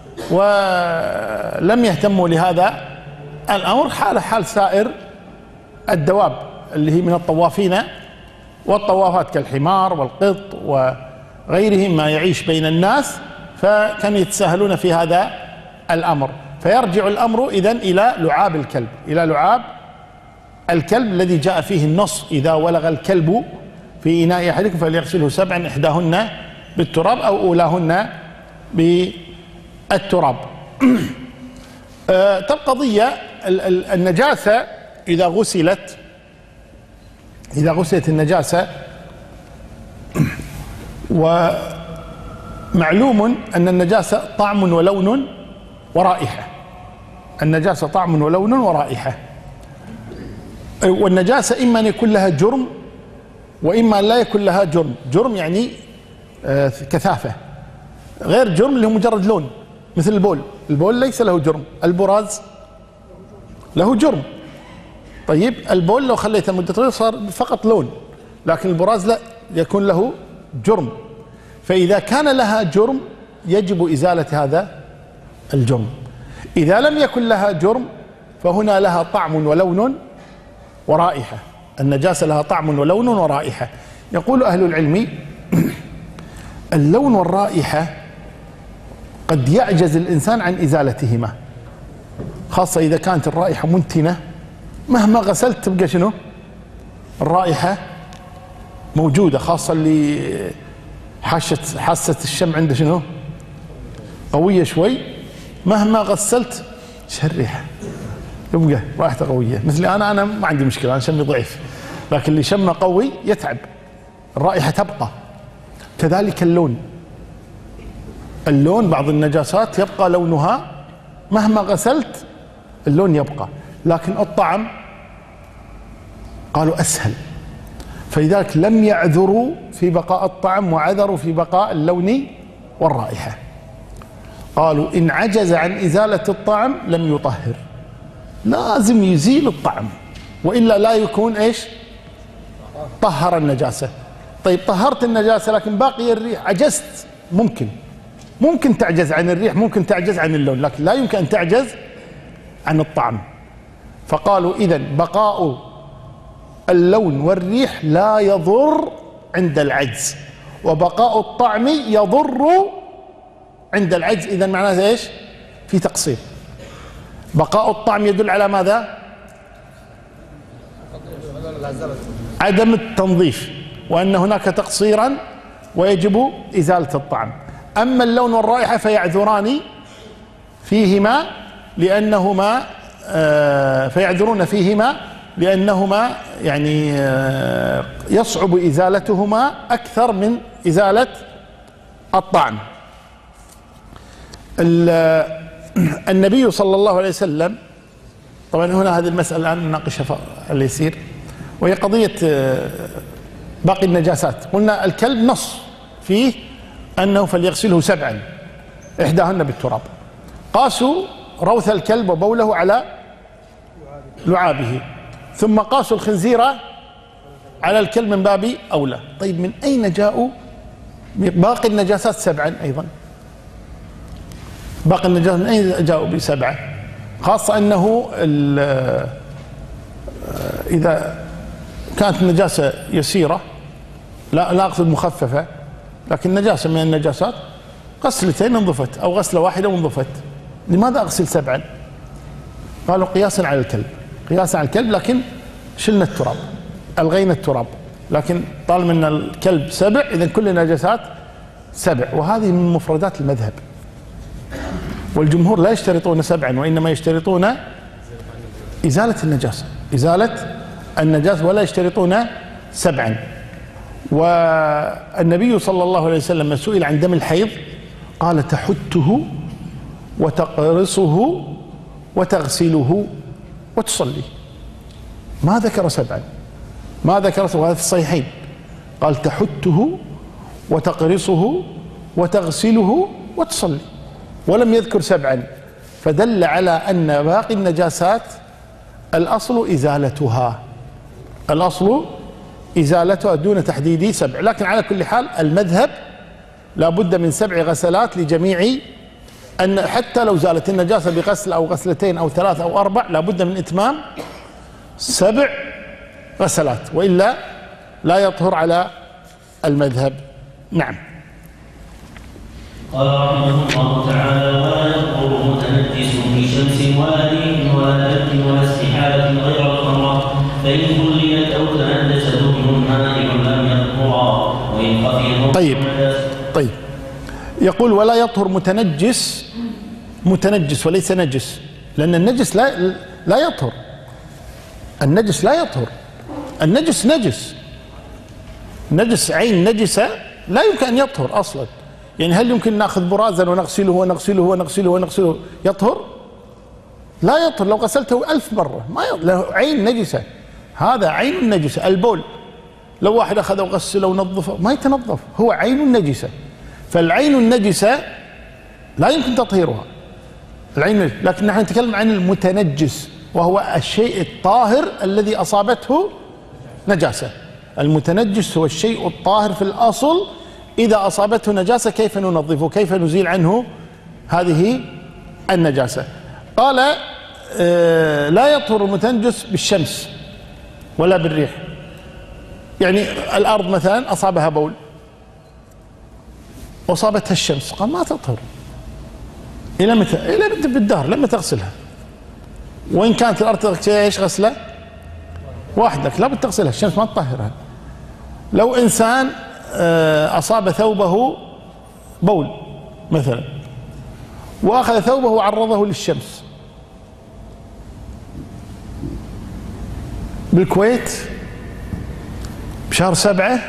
Speaker 2: ولم يهتموا لهذا الأمر حال سائر الدواب اللي هي من الطوافين والطوافات كالحمار والقط وغيرهم ما يعيش بين الناس، فكانوا يتساهلون في هذا الأمر. فيرجع الأمر إذن إلى لعاب الكلب، إلى لعاب الكلب الذي جاء فيه النص إذا ولغ الكلب في إناء أحدكم فليغسله 7 إحداهن بالتراب أو أولاهن بالتراب. طب قضية النجاسة إذا غسلت النجاسة، ومعلوم أن النجاسة طعم ولون ورائحة، النجاسة طعم ولون ورائحة، والنجاسة إما أن يكون لها جرم وإما لا يكون لها جرم. جرم يعني كثافة، غير جرم اللي هو مجرد لون، مثل البول. البول ليس له جرم، البراز له جرم. طيب البول لو خليته مدة طويلة صار فقط لون، لكن البراز لا، يكون له جرم. فإذا كان لها جرم يجب إزالة هذا الجرم. إذا لم يكن لها جرم فهنا لها طعم ولون ورائحة. النجاسة لها طعم ولون ورائحة. يقول أهل العلم اللون والرائحة قد يعجز الإنسان عن إزالتهما، خاصة إذا كانت الرائحة منتنة، مهما غسلت تبقى شنو؟ الرائحة موجودة، خاصة اللي حاسة الشم عنده شنو؟ قوية شوي، مهما غسلت ايش هالريحة؟ يبقى رائحته قوية. مثلي أنا ما عندي مشكلة، أنا شمي ضعيف، لكن اللي شمه قوي يتعب، الرائحة تبقى. كذلك اللون بعض النجاسات يبقى لونها مهما غسلت اللون يبقى، لكن الطعم قالوا أسهل، فلذلك لم يعذروا في بقاء الطعم وعذروا في بقاء اللون والرائحة. قالوا إن عجز عن إزالة الطعم لم يطهر، لازم يزيل الطعم، وإلا لا يكون إيش؟ طهر النجاسة. طيب طهرت النجاسة لكن باقي الريح، عجزت، ممكن تعجز عن الريح، ممكن تعجز عن اللون، لكن لا يمكن أن تعجز عن الطعم. فقالوا إذن بقاء اللون والريح لا يضر عند العجز، وبقاء الطعم يضر عند العجز. إذن معناه إيش؟ في تقصير. بقاء الطعم يدل على ماذا؟ عدم التنظيف، وأن هناك تقصيرا ويجب إزالة الطعم. أما اللون والرائحة فيعذران فيهما لأنهما فيعذرون فيهما لأنهما يعني يصعب إزالتهما أكثر من إزالة الطعم. النبي صلى الله عليه وسلم، طبعا هنا هذه المسألة الآن نناقشها اليسير، وهي قضية باقي النجاسات. قلنا الكلب نص فيه أنه فليغسله 7، إحداهن بالتراب. قاسوا روث الكلب وبوله على لعابه، ثم قاسوا الخنزير على الكلب من باب أولى. طيب من أين جاءوا باقي النجاسات 7 أيضا؟ باقي النجاسات من أين جاءوا ب7؟ خاصة أنه إذا كانت النجاسة يسيرة، لا أقصد مخففة، لكن نجاسة من النجاسات غسلتين انضفت، أو غسلة واحدة وانضفت، لماذا أغسل 7؟ قالوا قياسا على الكلب، لكن شلنا التراب، ألغينا التراب، لكن طالما أن الكلب 7 إذن كل النجاسات 7، وهذه من مفردات المذهب. والجمهور لا يشترطون 7، وإنما يشترطون إزالة النجاسة ولا يشترطون 7. والنبي صلى الله عليه وسلم سئل عن دم الحيض قال تحته وتقرصه وتغسله وتصلي، ما ذكر 7، ما ذكر 7، هذا في الصحيحين، قال تحته وتقرصه وتغسله وتصلي، ولم يذكر 7، فدل على أن باقي النجاسات الأصل إزالتها دون تحديد 7. لكن على كل حال المذهب لا بد من 7 غسلات لجميع، أن حتى لو زالت النجاسة بغسل أو غسلتين أو 3 أو 4 لا بد من إتمام 7 غسلات، وإلا لا يطهر على المذهب. نعم.
Speaker 1: قال رحمه الله تعالى: ولا يطهر متنجس بشمس ولا ريح ولا دم ولا استحالة غير الخمرة، فإن خليت أو تنجس دهن مانع لم يطهرا، وإن خفي.
Speaker 2: طيب يقول ولا يطهر متنجس وليس نجس، لأن النجس لا يطهر، النجس لا يطهر، النجس نجس عين نجسة لا يمكن أن يطهر أصلا. يعني هل يمكن نأخذ برازا ونغسله ونغسله ونغسله ونغسله يطهر؟ لا يطهر، لو غسلته 1000 مرة ما يطهر، له عين نجسة، هذا عين النجسة. البول لو واحد أخذ وغسله ونظفه ما يتنظف، هو عين نجسة. فالعين النجسة لا يمكن تطهيرها، العين، لكن نحن نتكلم عن المتنجس وهو الشيء الطاهر الذي أصابته نجاسة. المتنجس هو الشيء الطاهر في الأصل، إذا أصابته نجاسة كيف ننظفه، كيف نزيل عنه هذه النجاسة. قال لا يطهر المتنجس بالشمس ولا بالريح. يعني الأرض مثلا أصابها بول وأصابتها الشمس، قال ما تطهر إلى متى؟ إلى بالدهر لما تغسلها. وإن كانت الأرض ايش غسلة وحدك لا بتغسلها، الشمس ما تطهرها. لو إنسان أصاب ثوبه بول مثلا وأخذ ثوبه وعرضه للشمس بالكويت بشهر 7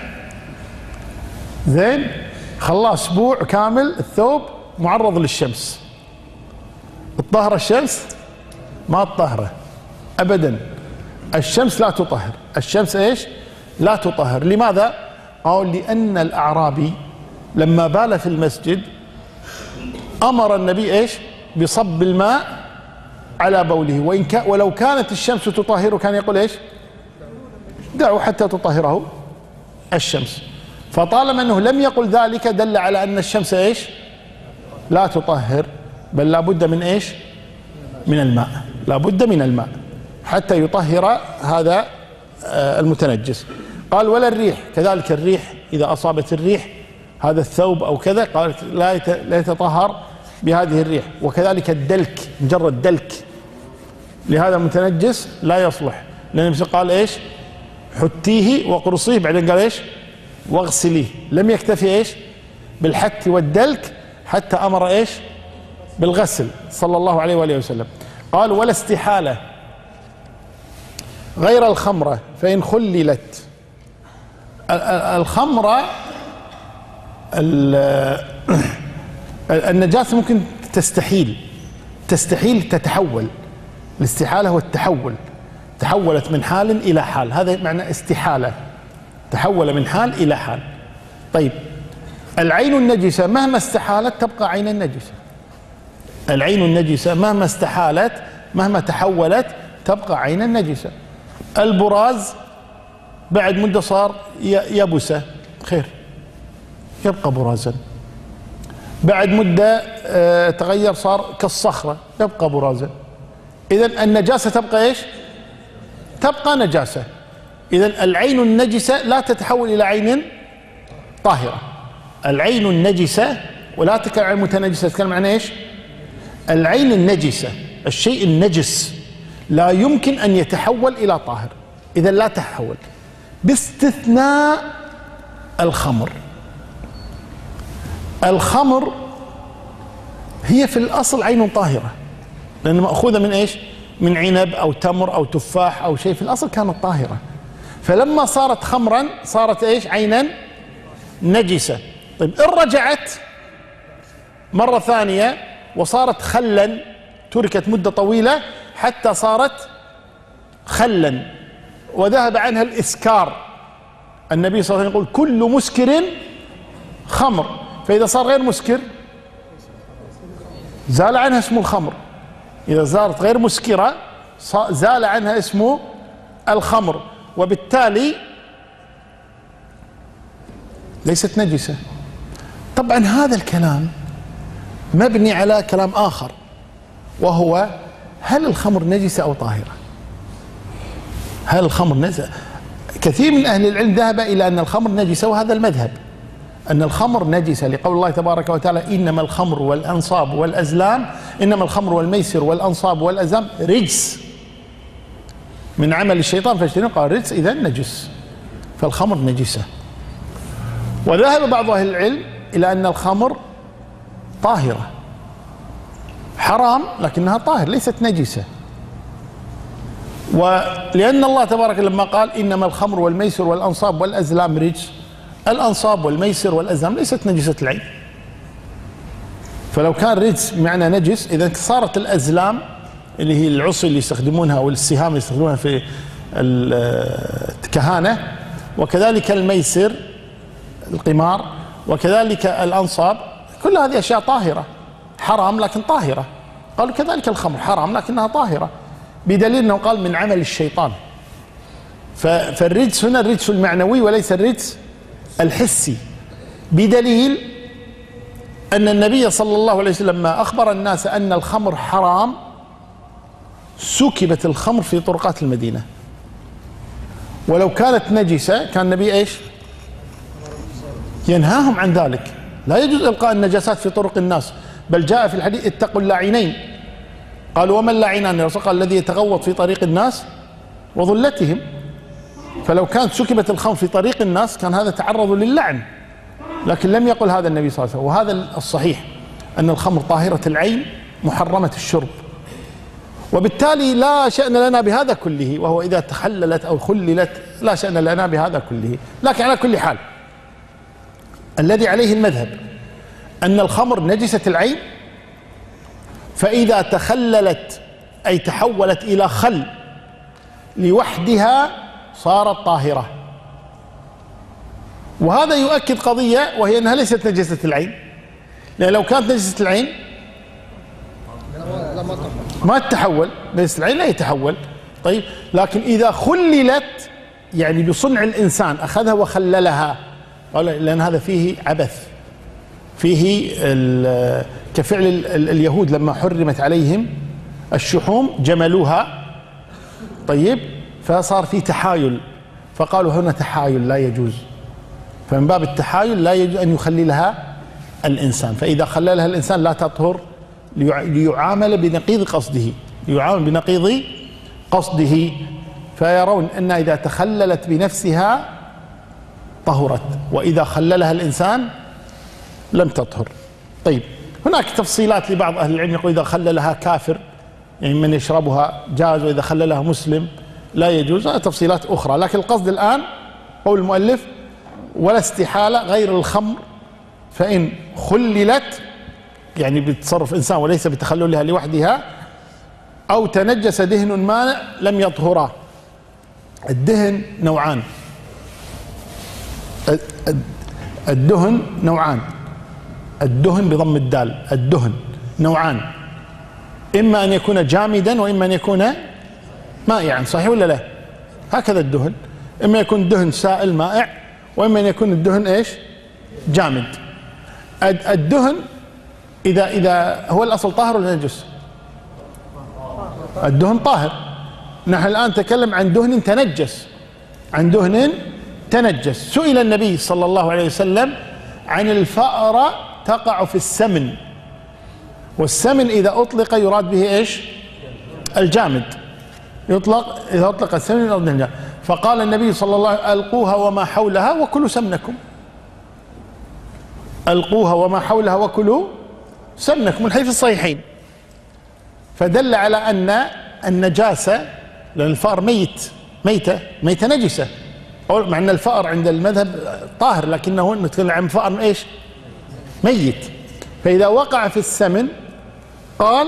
Speaker 2: زين، خلاه أسبوع كامل الثوب معرض للشمس، الطهر الشمس ما تطهره أبدا. الشمس لا تطهر، الشمس ايش لا تطهر. لماذا؟ قال لأن الأعرابي لما بال في المسجد أمر النبي ايش بصب الماء على بوله، ولو كانت الشمس تطهره كان يقول ايش دعوا حتى تطهره الشمس. فطالما أنه لم يقل ذلك دل على أن الشمس ايش لا تطهر، بل لابد من ايش من الماء، لابد من الماء حتى يطهر هذا المتنجس. قال ولا الريح، كذلك الريح إذا أصابت الريح هذا الثوب أو كذا قال لا يتطهر بهذه الريح. وكذلك الدلك، مجرد دلك لهذا المتنجس لا يصلح، لأن النبي قال ايش حتيه وقرصيه، بعدين قال ايش واغسليه. لم يكتفي ايش بالحت والدلك حتى أمر ايش بالغسل صلى الله عليه وآله وسلم. قال ولا استحالة غير الخمرة فإن خللت. الخمرة النجاسة ممكن تستحيل تتحول. الاستحالة هو التحول، تحولت من حال إلى حال، هذا معنى استحالة، تحول من حال إلى حال. طيب العين النجسة مهما استحالت تبقى عينا نجسة، العين النجسة مهما استحالت مهما تحولت تبقى عينا نجسة. البراز بعد مدة صار يبسة خير يبقى برازا، بعد مدة تغير صار كالصخرة يبقى برازا. إذن النجاسة تبقى ايش تبقى نجاسة. إذن العين النجسة لا تتحول إلى عين طاهرة، العين النجسة، ولا تتكلم عن المتنجسة، تتكلم عن ايش العين النجسة. الشيء النجس لا يمكن أن يتحول إلى طاهر، إذا لا تحول، باستثناء الخمر. الخمر هي في الأصل عين طاهرة، لأنها مأخوذة من ايش من عنب أو تمر أو تفاح أو شيء، في الأصل كانت طاهرة، فلما صارت خمرا صارت ايش عينا نجسة. طيب إن رجعت مرة ثانية وصارت خلا، تركت مدة طويلة حتى صارت خلا وذهب عنها الإسكار. النبي صلى الله عليه وسلم يقول كل مسكر خمر، فإذا صار غير مسكر زال عنها اسم الخمر، إذا صارت غير مسكرة زال عنها اسم الخمر، وبالتالي ليست نجسة. طبعا هذا الكلام مبني على كلام آخر، وهو هل الخمر نجسة أو طاهرة؟ هل الخمر نجسة؟ كثير من أهل العلم ذهب إلى أن الخمر نجسة، وهذا المذهب أن الخمر نجسة لقول الله تبارك وتعالى إنما الخمر والأنصاب والأزلام، إنما الخمر والميسر والأنصاب والأزلام رجس من عمل الشيطان فاجتنبوه، قال رجس إذا نجس، فالخمر نجسة. وذهب بعض أهل العلم إلى أن الخمر طاهرة حرام لكنها طاهر ليست نجسة، ولأن الله تبارك لما قال إنما الخمر والميسر والأنصاب والأزلام رجس، الأنصاب والميسر والأزلام ليست نجسة العين، فلو كان رجس بمعنى نجس إذا صارت الأزلام اللي هي العصي اللي يستخدمونها أو السهام اللي يستخدمونها في الكهانة وكذلك الميسر القمار، وكذلك الأنصاب، كل هذه أشياء طاهرة حرام لكن طاهرة. قالوا كذلك الخمر حرام لكنها طاهرة، بدليل أنه قال من عمل الشيطان. فالرجس هنا الرجس المعنوي وليس الرجس الحسي، بدليل أن النبي صلى الله عليه وسلم لما أخبر الناس أن الخمر حرام سكبت الخمر في طرقات المدينة، ولو كانت نجسة كان النبي إيش؟ ينهاهم عن ذلك. لا يجوز إلقاء النجاسات في طرق الناس، بل جاء في الحديث اتقوا اللاعنين. قالوا وما اللاعنان يا رسول الله؟ قال الذي يتغوط في طريق الناس وظلتهم. فلو كانت سكبت الخمر في طريق الناس كان هذا تعرض للعن، لكن لم يقل هذا النبي صلى الله عليه وسلم. وهذا الصحيح أن الخمر طاهرة العين محرمة الشرب، وبالتالي لا شأن لنا بهذا كله، وهو إذا تخللت أو خللت لا شأن لنا بهذا كله. لكن على كل حال الذي عليه المذهب أن الخمر نجسة العين، فإذا تخللت أي تحولت إلى خل لوحدها صارت طاهرة. وهذا يؤكد قضية، وهي أنها ليست نجسة العين، لأن لو كانت نجسة العين ما تتحول، نجسة العين لا يتحول. طيب لكن إذا خللت يعني بصنع الإنسان أخذها وخللها، قال لأن هذا فيه عبث، فيه كفعل اليهود لما حرمت عليهم الشحوم جملوها، طيب فصار في تحايل، فقالوا هنا تحايل لا يجوز، فمن باب التحايل لا يجوز أن يخللها الإنسان، فإذا خللها الإنسان لا تطهر ليعامل بنقيض قصده، يعامل بنقيض قصده. فيرون أن إذا تخللت بنفسها طهرت، وإذا خللها الإنسان لم تطهر. طيب هناك تفصيلات لبعض أهل العلم، يقول إذا خللها كافر يعني من يشربها جاز، وإذا خللها مسلم لا يجوز، هذه تفصيلات أخرى. لكن القصد الآن قول المؤلف ولا استحالة غير الخمر، فإن خللت يعني بتصرف إنسان وليس بتخللها لوحدها، أو تنجس دهن مانع لم يطهرا. الدهن نوعان، الدهن نوعان، الدهن بضم الدال، الدهن نوعان، إما أن يكون جامدا وإما أن يكون مائعا، صحيح ولا لا؟ هكذا الدهن إما يكون دهن سائل مائع، وإما أن يكون الدهن إيش؟ جامد. الدهن إذا هو الأصل طاهر ولا نجس؟ الدهن طاهر. نحن الآن نتكلم عن دهن تنجس، عن دهن تنجس. سئل النبي صلى الله عليه وسلم عن الفأرة تقع في السمن، والسمن إذا أطلق يراد به إيش؟ الجامد، يطلق إذا أطلق السمن يراد به الجامد. فقال النبي صلى الله عليه وسلم ألقوها وما حولها وكلوا سمنكم، ألقوها وما حولها وكلوا سمنكم، من حيث الصحيحين. فدل على أن النجاسة، لأن الفأر ميتة نجسة، مع أن الفأر عند المذهب طاهر، لكنه نتكلم عن فأر إيش؟ ميت. فإذا وقع في السمن قال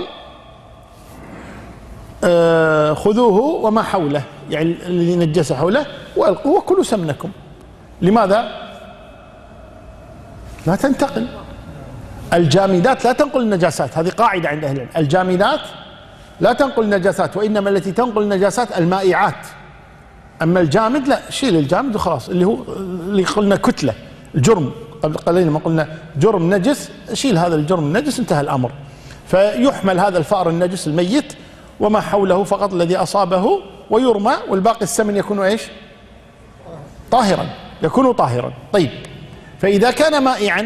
Speaker 2: خذوه وما حوله، يعني الذي نجس حوله، وألقوه وكلوا سمنكم. لماذا؟ لا تنتقل الجامدات، لا تنقل النجاسات، هذه قاعدة عند أهل العلم، الجامدات لا تنقل النجاسات، وإنما التي تنقل النجاسات المائعات. أما الجامد لا، شيل الجامد وخلاص، اللي قلنا كتلة الجرم قبل قليل ما قلنا جرم نجس، شيل هذا الجرم النجس انتهى الأمر. فيحمل هذا الفأر النجس الميت وما حوله فقط الذي أصابه ويرمى، والباقي السمن يكون إيش؟ طاهرا، يكون طاهرا. طيب فإذا كان مائعا،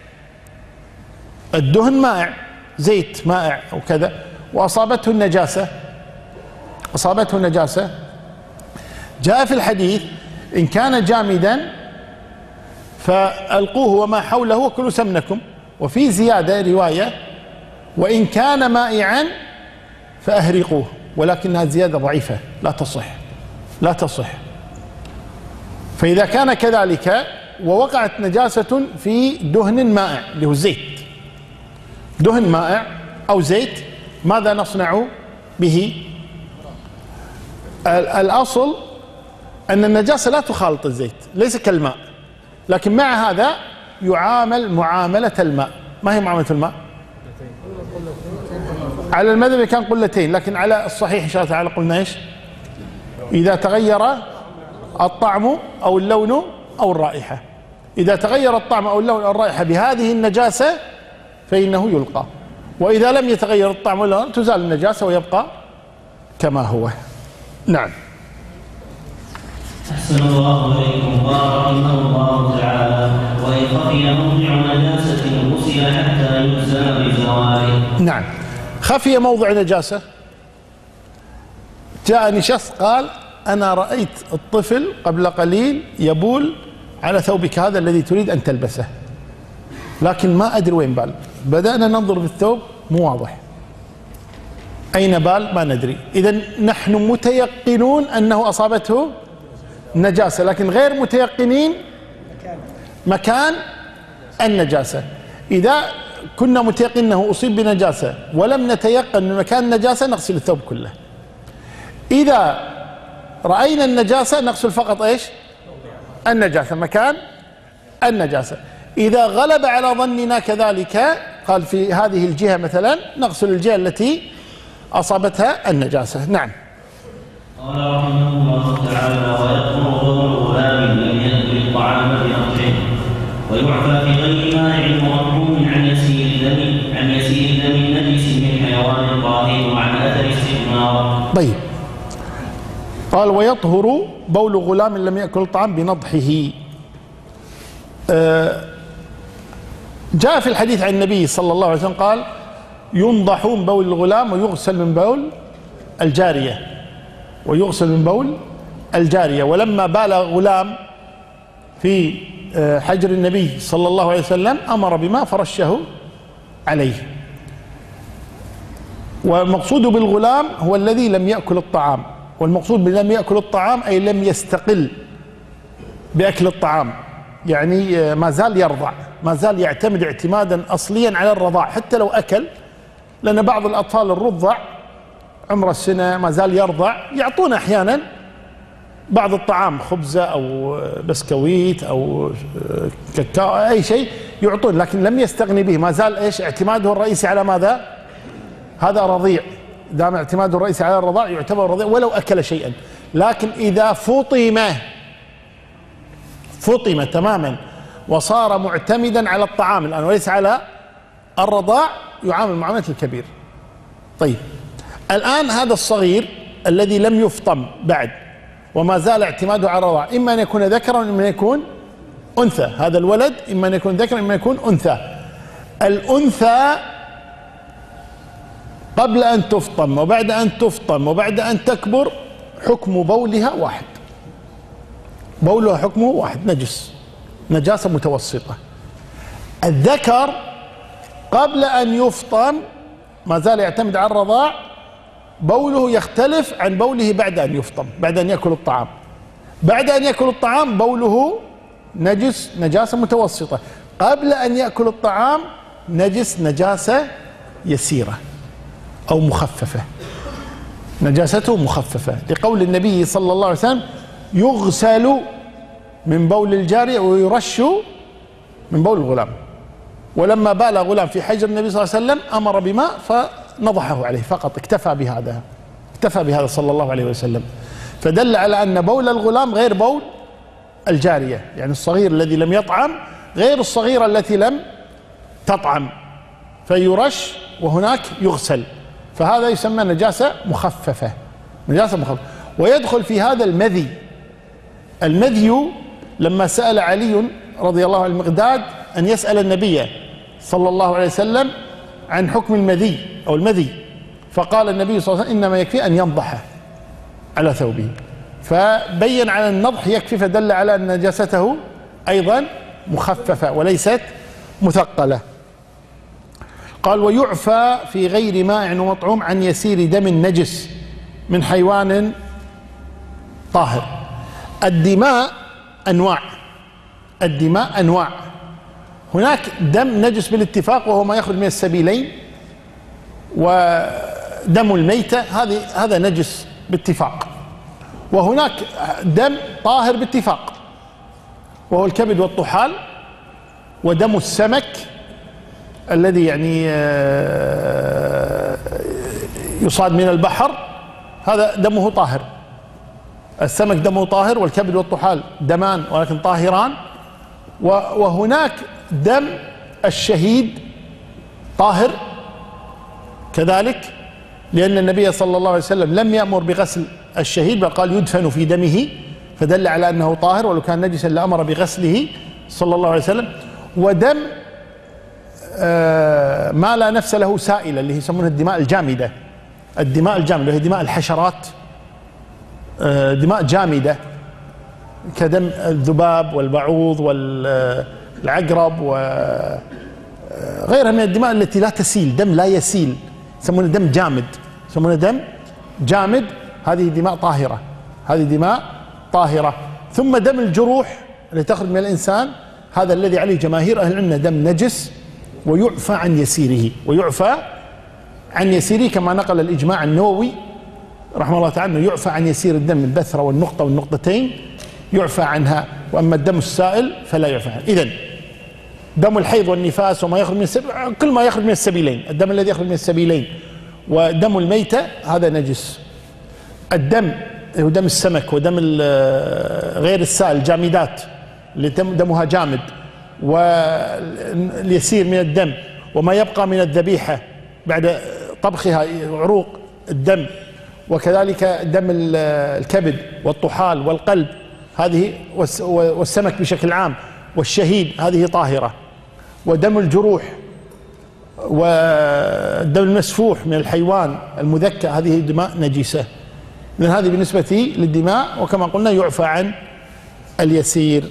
Speaker 2: الدهن مائع، زيت مائع أو كذا، وأصابته النجاسة، جاء في الحديث إن كان جامدا فألقوه وما حوله وكلوا سمنكم. وفي زيادة رواية وإن كان مائعا فأهرقوه، ولكنها زيادة ضعيفة لا تصح. فإذا كان كذلك ووقعت نجاسة في دهن مائع اللي هو زيت، دهن مائع أو زيت، ماذا نصنع به؟ الأصل أن النجاسة لا تخالط الزيت، ليس كالماء، لكن مع هذا يعامل معاملة الماء. ما هي معاملة الماء؟ على المذهب كان قلتين، لكن على الصحيح إن شاء الله تعالى قلنا إيش؟ إذا تغير الطعم أو اللون أو الرائحة. إذا تغير الطعم أو اللون أو الرائحة بهذه النجاسة فإنه يلقى، وإذا لم يتغير الطعم أو اللون تزال النجاسة ويبقى كما هو. نعم.
Speaker 1: أحسن الله إليكم. قال رحمه الله تعالى: وإن خفي موضع نجاسة غسل حتى يجزم بزواله.
Speaker 2: نعم، خفي موضع نجاسة. جاءني شخص قال: أنا رأيت الطفل قبل قليل يبول على ثوبك هذا الذي تريد أن تلبسه، لكن ما أدري وين بال. بدأنا ننظر في الثوب مو واضح أين بال، ما ندري. إذا نحن متيقنون أنه أصابته نجاسة، لكن غير متيقنين مكان النجاسة. إذا كنا متيقنين أنه أصيب بنجاسة ولم نتيقن من مكان النجاسة نغسل الثوب كله. إذا رأينا النجاسة نغسل فقط إيش؟ النجاسة، مكان النجاسة. إذا غلب على ظننا كذلك، قال في هذه الجهة مثلا، نغسل الجهة التي أصابتها النجاسة. نعم.
Speaker 1: قال رحمه الله تعالى: ويطهر بول غلام لم يأكل الطعام بنطعه، ويعفى في غير مانع ومطعوم عن يسير دم النجس من حيوان طاهر وعن أثر استثمار.
Speaker 2: طيب، قال: ويطهر بول غلام لم يأكل الطعام بنضحه. جاء في الحديث عن النبي صلى الله عليه وسلم قال: ينضح من بول الغلام ويغسل من بول الجارية، ويغسل من بول الجارية. ولما بال غلام في حجر النبي صلى الله عليه وسلم أمر بما فرشه عليه. والمقصود بالغلام هو الذي لم يأكل الطعام، والمقصود بلم يأكل الطعام أي لم يستقل بأكل الطعام، يعني ما زال يرضع، ما زال يعتمد اعتمادا أصليا على الرضاع حتى لو أكل. لأن بعض الأطفال الرضع عمر السنة ما زال يرضع يعطون أحيانا بعض الطعام، خبزة أو بسكويت أو كاكاو أي شيء يعطون، لكن لم يستغني به، ما زال إيش؟ اعتماده الرئيسي على ماذا؟ هذا رضيع، دام اعتماده الرئيسي على الرضاع يعتبر رضيع ولو أكل شيئا. لكن إذا فطم تماما وصار معتمدا على الطعام الآن وليس على الرضاع يعامل معاملة الكبير. طيب، الآن هذا الصغير الذي لم يفطم بعد وما زال اعتماده على الرضاع، إما أن يكون ذكرا وإما أن يكون أنثى. هذا الولد إما أن يكون ذكرا وإما أن يكون أنثى. الأنثى قبل أن تفطم وبعد أن تفطم وبعد أن تكبر حكم بولها واحد، بولها حكمه واحد، نجس، نجاسة متوسطة. الذكر قبل أن يفطم ما زال يعتمد على الرضاع، بوله يختلف عن بوله بعد أن يفطم، بعد أن يأكل الطعام. بعد أن يأكل الطعام بوله نجس، نجاسة متوسطة. قبل أن يأكل الطعام نجس، نجاسة يسيرة أو مخففة، نجاسته مخففة، لقول النبي صلى الله عليه وسلم: يغسل من بول الجارية ويرش من بول الغلام. ولما بال غلام في حجر النبي صلى الله عليه وسلم أمر بماء فنضحه عليه فقط، اكتفى بهذا صلى الله عليه وسلم. فدل على أن بول الغلام غير بول الجارية، يعني الصغير الذي لم يطعم غير الصغيرة التي لم تطعم، فيرش وهناك يغسل. فهذا يسمى نجاسة مخففة، نجاسة مخففة. ويدخل في هذا المذي. المذي لما سأل علي رضي الله عنه المقداد أن يسأل النبي صلى الله عليه وسلم عن حكم المذي أو المذي، فقال النبي صلى الله عليه وسلم: إنما يكفي أن ينضح على ثوبه. فبين على النضح يكفي، فدل على أن نجاسته أيضا مخففة وليست مثقلة. قال: ويعفى في غير ماء ومطعوم عن يسير دم النجس من حيوان طاهر. الدماء أنواع، هناك دم نجس بالاتفاق وهو ما يخرج من السبيلين، ودم الميتة هذا نجس باتفاق. وهناك دم طاهر باتفاق، وهو الكبد والطحال، ودم السمك الذي يعني يصاد من البحر، هذا دمه طاهر. السمك دمه طاهر، والكبد والطحال دمان ولكن طاهران. وهناك دم الشهيد طاهر كذلك، لأن النبي صلى الله عليه وسلم لم يأمر بغسل الشهيد، بل قال يدفن في دمه، فدل على أنه طاهر، ولو كان نجسا لأمر بغسله صلى الله عليه وسلم. ودم ما لا نفس له سائلة، اللي يسمونها الدماء الجامدة، الدماء الجامدة هي دماء الحشرات، دماء جامدة كدم الذباب والبعوض والعقرب وغيرها من الدماء التي لا تسيل، دم لا يسيل، يسمونه دم جامد، يسمونه دم جامد. هذه دماء طاهرة، هذه دماء طاهرة. ثم دم الجروح التي تخرج من الإنسان، هذا الذي عليه جماهير أهل العلم دم نجس ويعفى عن يسيره، ويعفى عن يسيره كما نقل الإجماع النووي رحمه الله تعالى، أنه يعفى عن يسير الدم، البثرة والنقطة والنقطتين يعفى عنها، وأما الدم السائل فلا يعفى عنه. إذن دم الحيض والنفاس وما يخرج من كل ما يخرج من السبيلين، الدم الذي يخرج من السبيلين ودم الميتة هذا نجس. الدم هو دم السمك ودم غير السائل، الجامدات اللي دمها جامد، واليسير من الدم، وما يبقى من الذبيحة بعد طبخها عروق الدم، وكذلك دم الكبد والطحال والقلب هذه، والسمك بشكل عام، والشهيد هذه طاهرة. ودم الجروح والدم المسفوح من الحيوان المذكى هذه دماء نجسة. إذن هذه بالنسبة للدماء، وكما قلنا يعفى عن اليسير.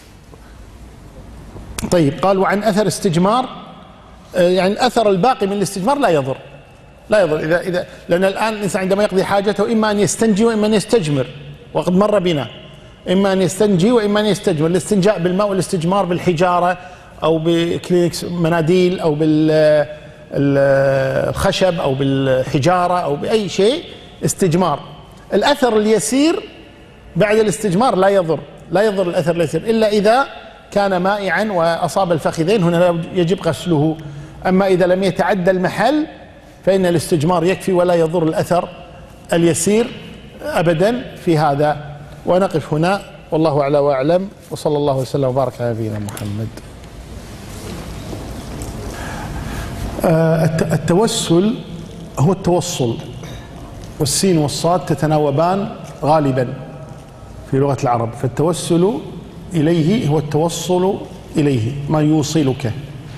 Speaker 2: طيب، قال وعن أثر استجمار، يعني الأثر الباقي من الاستجمار لا يضر، لا يضر إذا لأن الآن الإنسان عندما يقضي حاجته إما أن يستنجي وإما أن يستجمر، وقد مر بنا إما أن يستنجي وإما أن يستجمر. الاستنجاء بالماء والاستجمار بالحجارة أو بكلينكس مناديل أو بالخشب أو بالحجارة أو بأي شيء استجمار. الأثر اليسير بعد الاستجمار لا يضر، لا يضر الأثر اليسير إلا إذا كان مائعا وأصاب الفخذين، هنا يجب غسله. أما إذا لم يتعدى المحل فإن الاستجمار يكفي ولا يضر الأثر اليسير أبدا في هذا. ونقف هنا، والله أعلى وأعلم، وصلى الله وسلم وبارك على نبينا محمد. التوسل هو التوصل، والسين والصاد تتناوبان غالبا في لغة العرب، فالتوسل إليه هو التوصل إليه، ما يوصلك.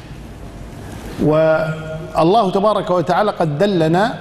Speaker 2: والله تبارك وتعالى قد دلنا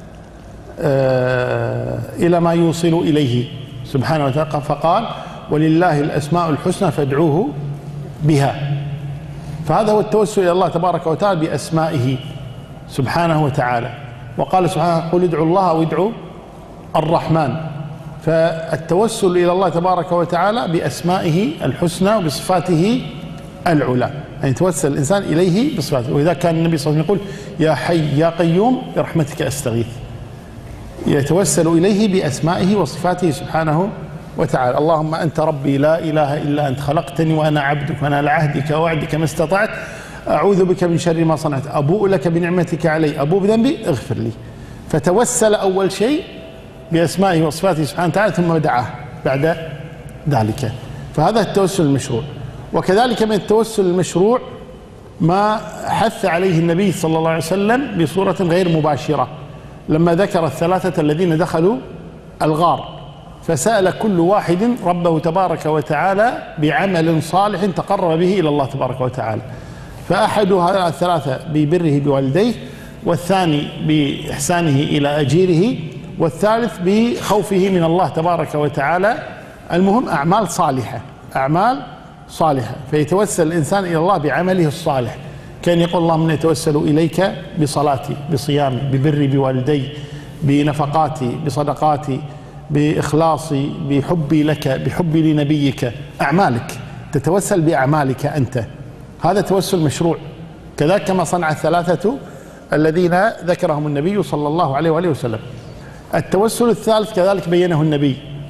Speaker 2: إلى ما يوصل إليه سبحانه وتعالى، فقال ولله الأسماء الحسنى فادعوه بها. فهذا هو التوسل إلى الله تبارك وتعالى بأسمائه سبحانه وتعالى. وقال سبحانه قل ادعوا الله أو ادعوا الرحمن. فالتوسل إلى الله تبارك وتعالى بأسمائه الحسنى وبصفاته العلى، يعني يتوسل الإنسان إليه بصفاته. وإذا كان النبي صلى الله عليه وسلم يقول يا حي يا قيوم برحمتك أستغيث، يتوسل إليه بأسمائه وصفاته سبحانه وتعالى. اللهم أنت ربي لا إله إلا أنت، خلقتني وأنا عبدك، وأنا على عهدك ووعدك ما استطعت، أعوذ بك من شر ما صنعت، أبوء لك بنعمتك علي، أبوء بذنبي اغفر لي. فتوسل أول شيء بأسمائه وصفاته سبحانه وتعالى، ثم دعاه بعد ذلك. فهذا التوسل المشروع. وكذلك من التوسل المشروع ما حث عليه النبي صلى الله عليه وسلم بصورة غير مباشرة، لما ذكر الثلاثة الذين دخلوا الغار، فسأل كل واحد ربه تبارك وتعالى بعمل صالح تقرب به إلى الله تبارك وتعالى. فأحد هؤلاء الثلاثة ببره بوالديه، والثاني بإحسانه إلى أجيره، والثالث بخوفه من الله تبارك وتعالى. المهم أعمال صالحة، أعمال صالحة. فيتوسل الإنسان إلى الله بعمله الصالح، كان يقول اللهم إني أتوسل إليك بصلاتي، بصيامي، ببري بوالدي، بنفقاتي، بصدقاتي، بإخلاصي، بحبي لك، بحبي لنبيك. أعمالك، تتوسل بأعمالك أنت، هذا توسل مشروع. كذلك كما صنع الثلاثة الذين ذكرهم النبي صلى الله عليه وآله وسلم. التوسل الثالث كذلك بينه النبي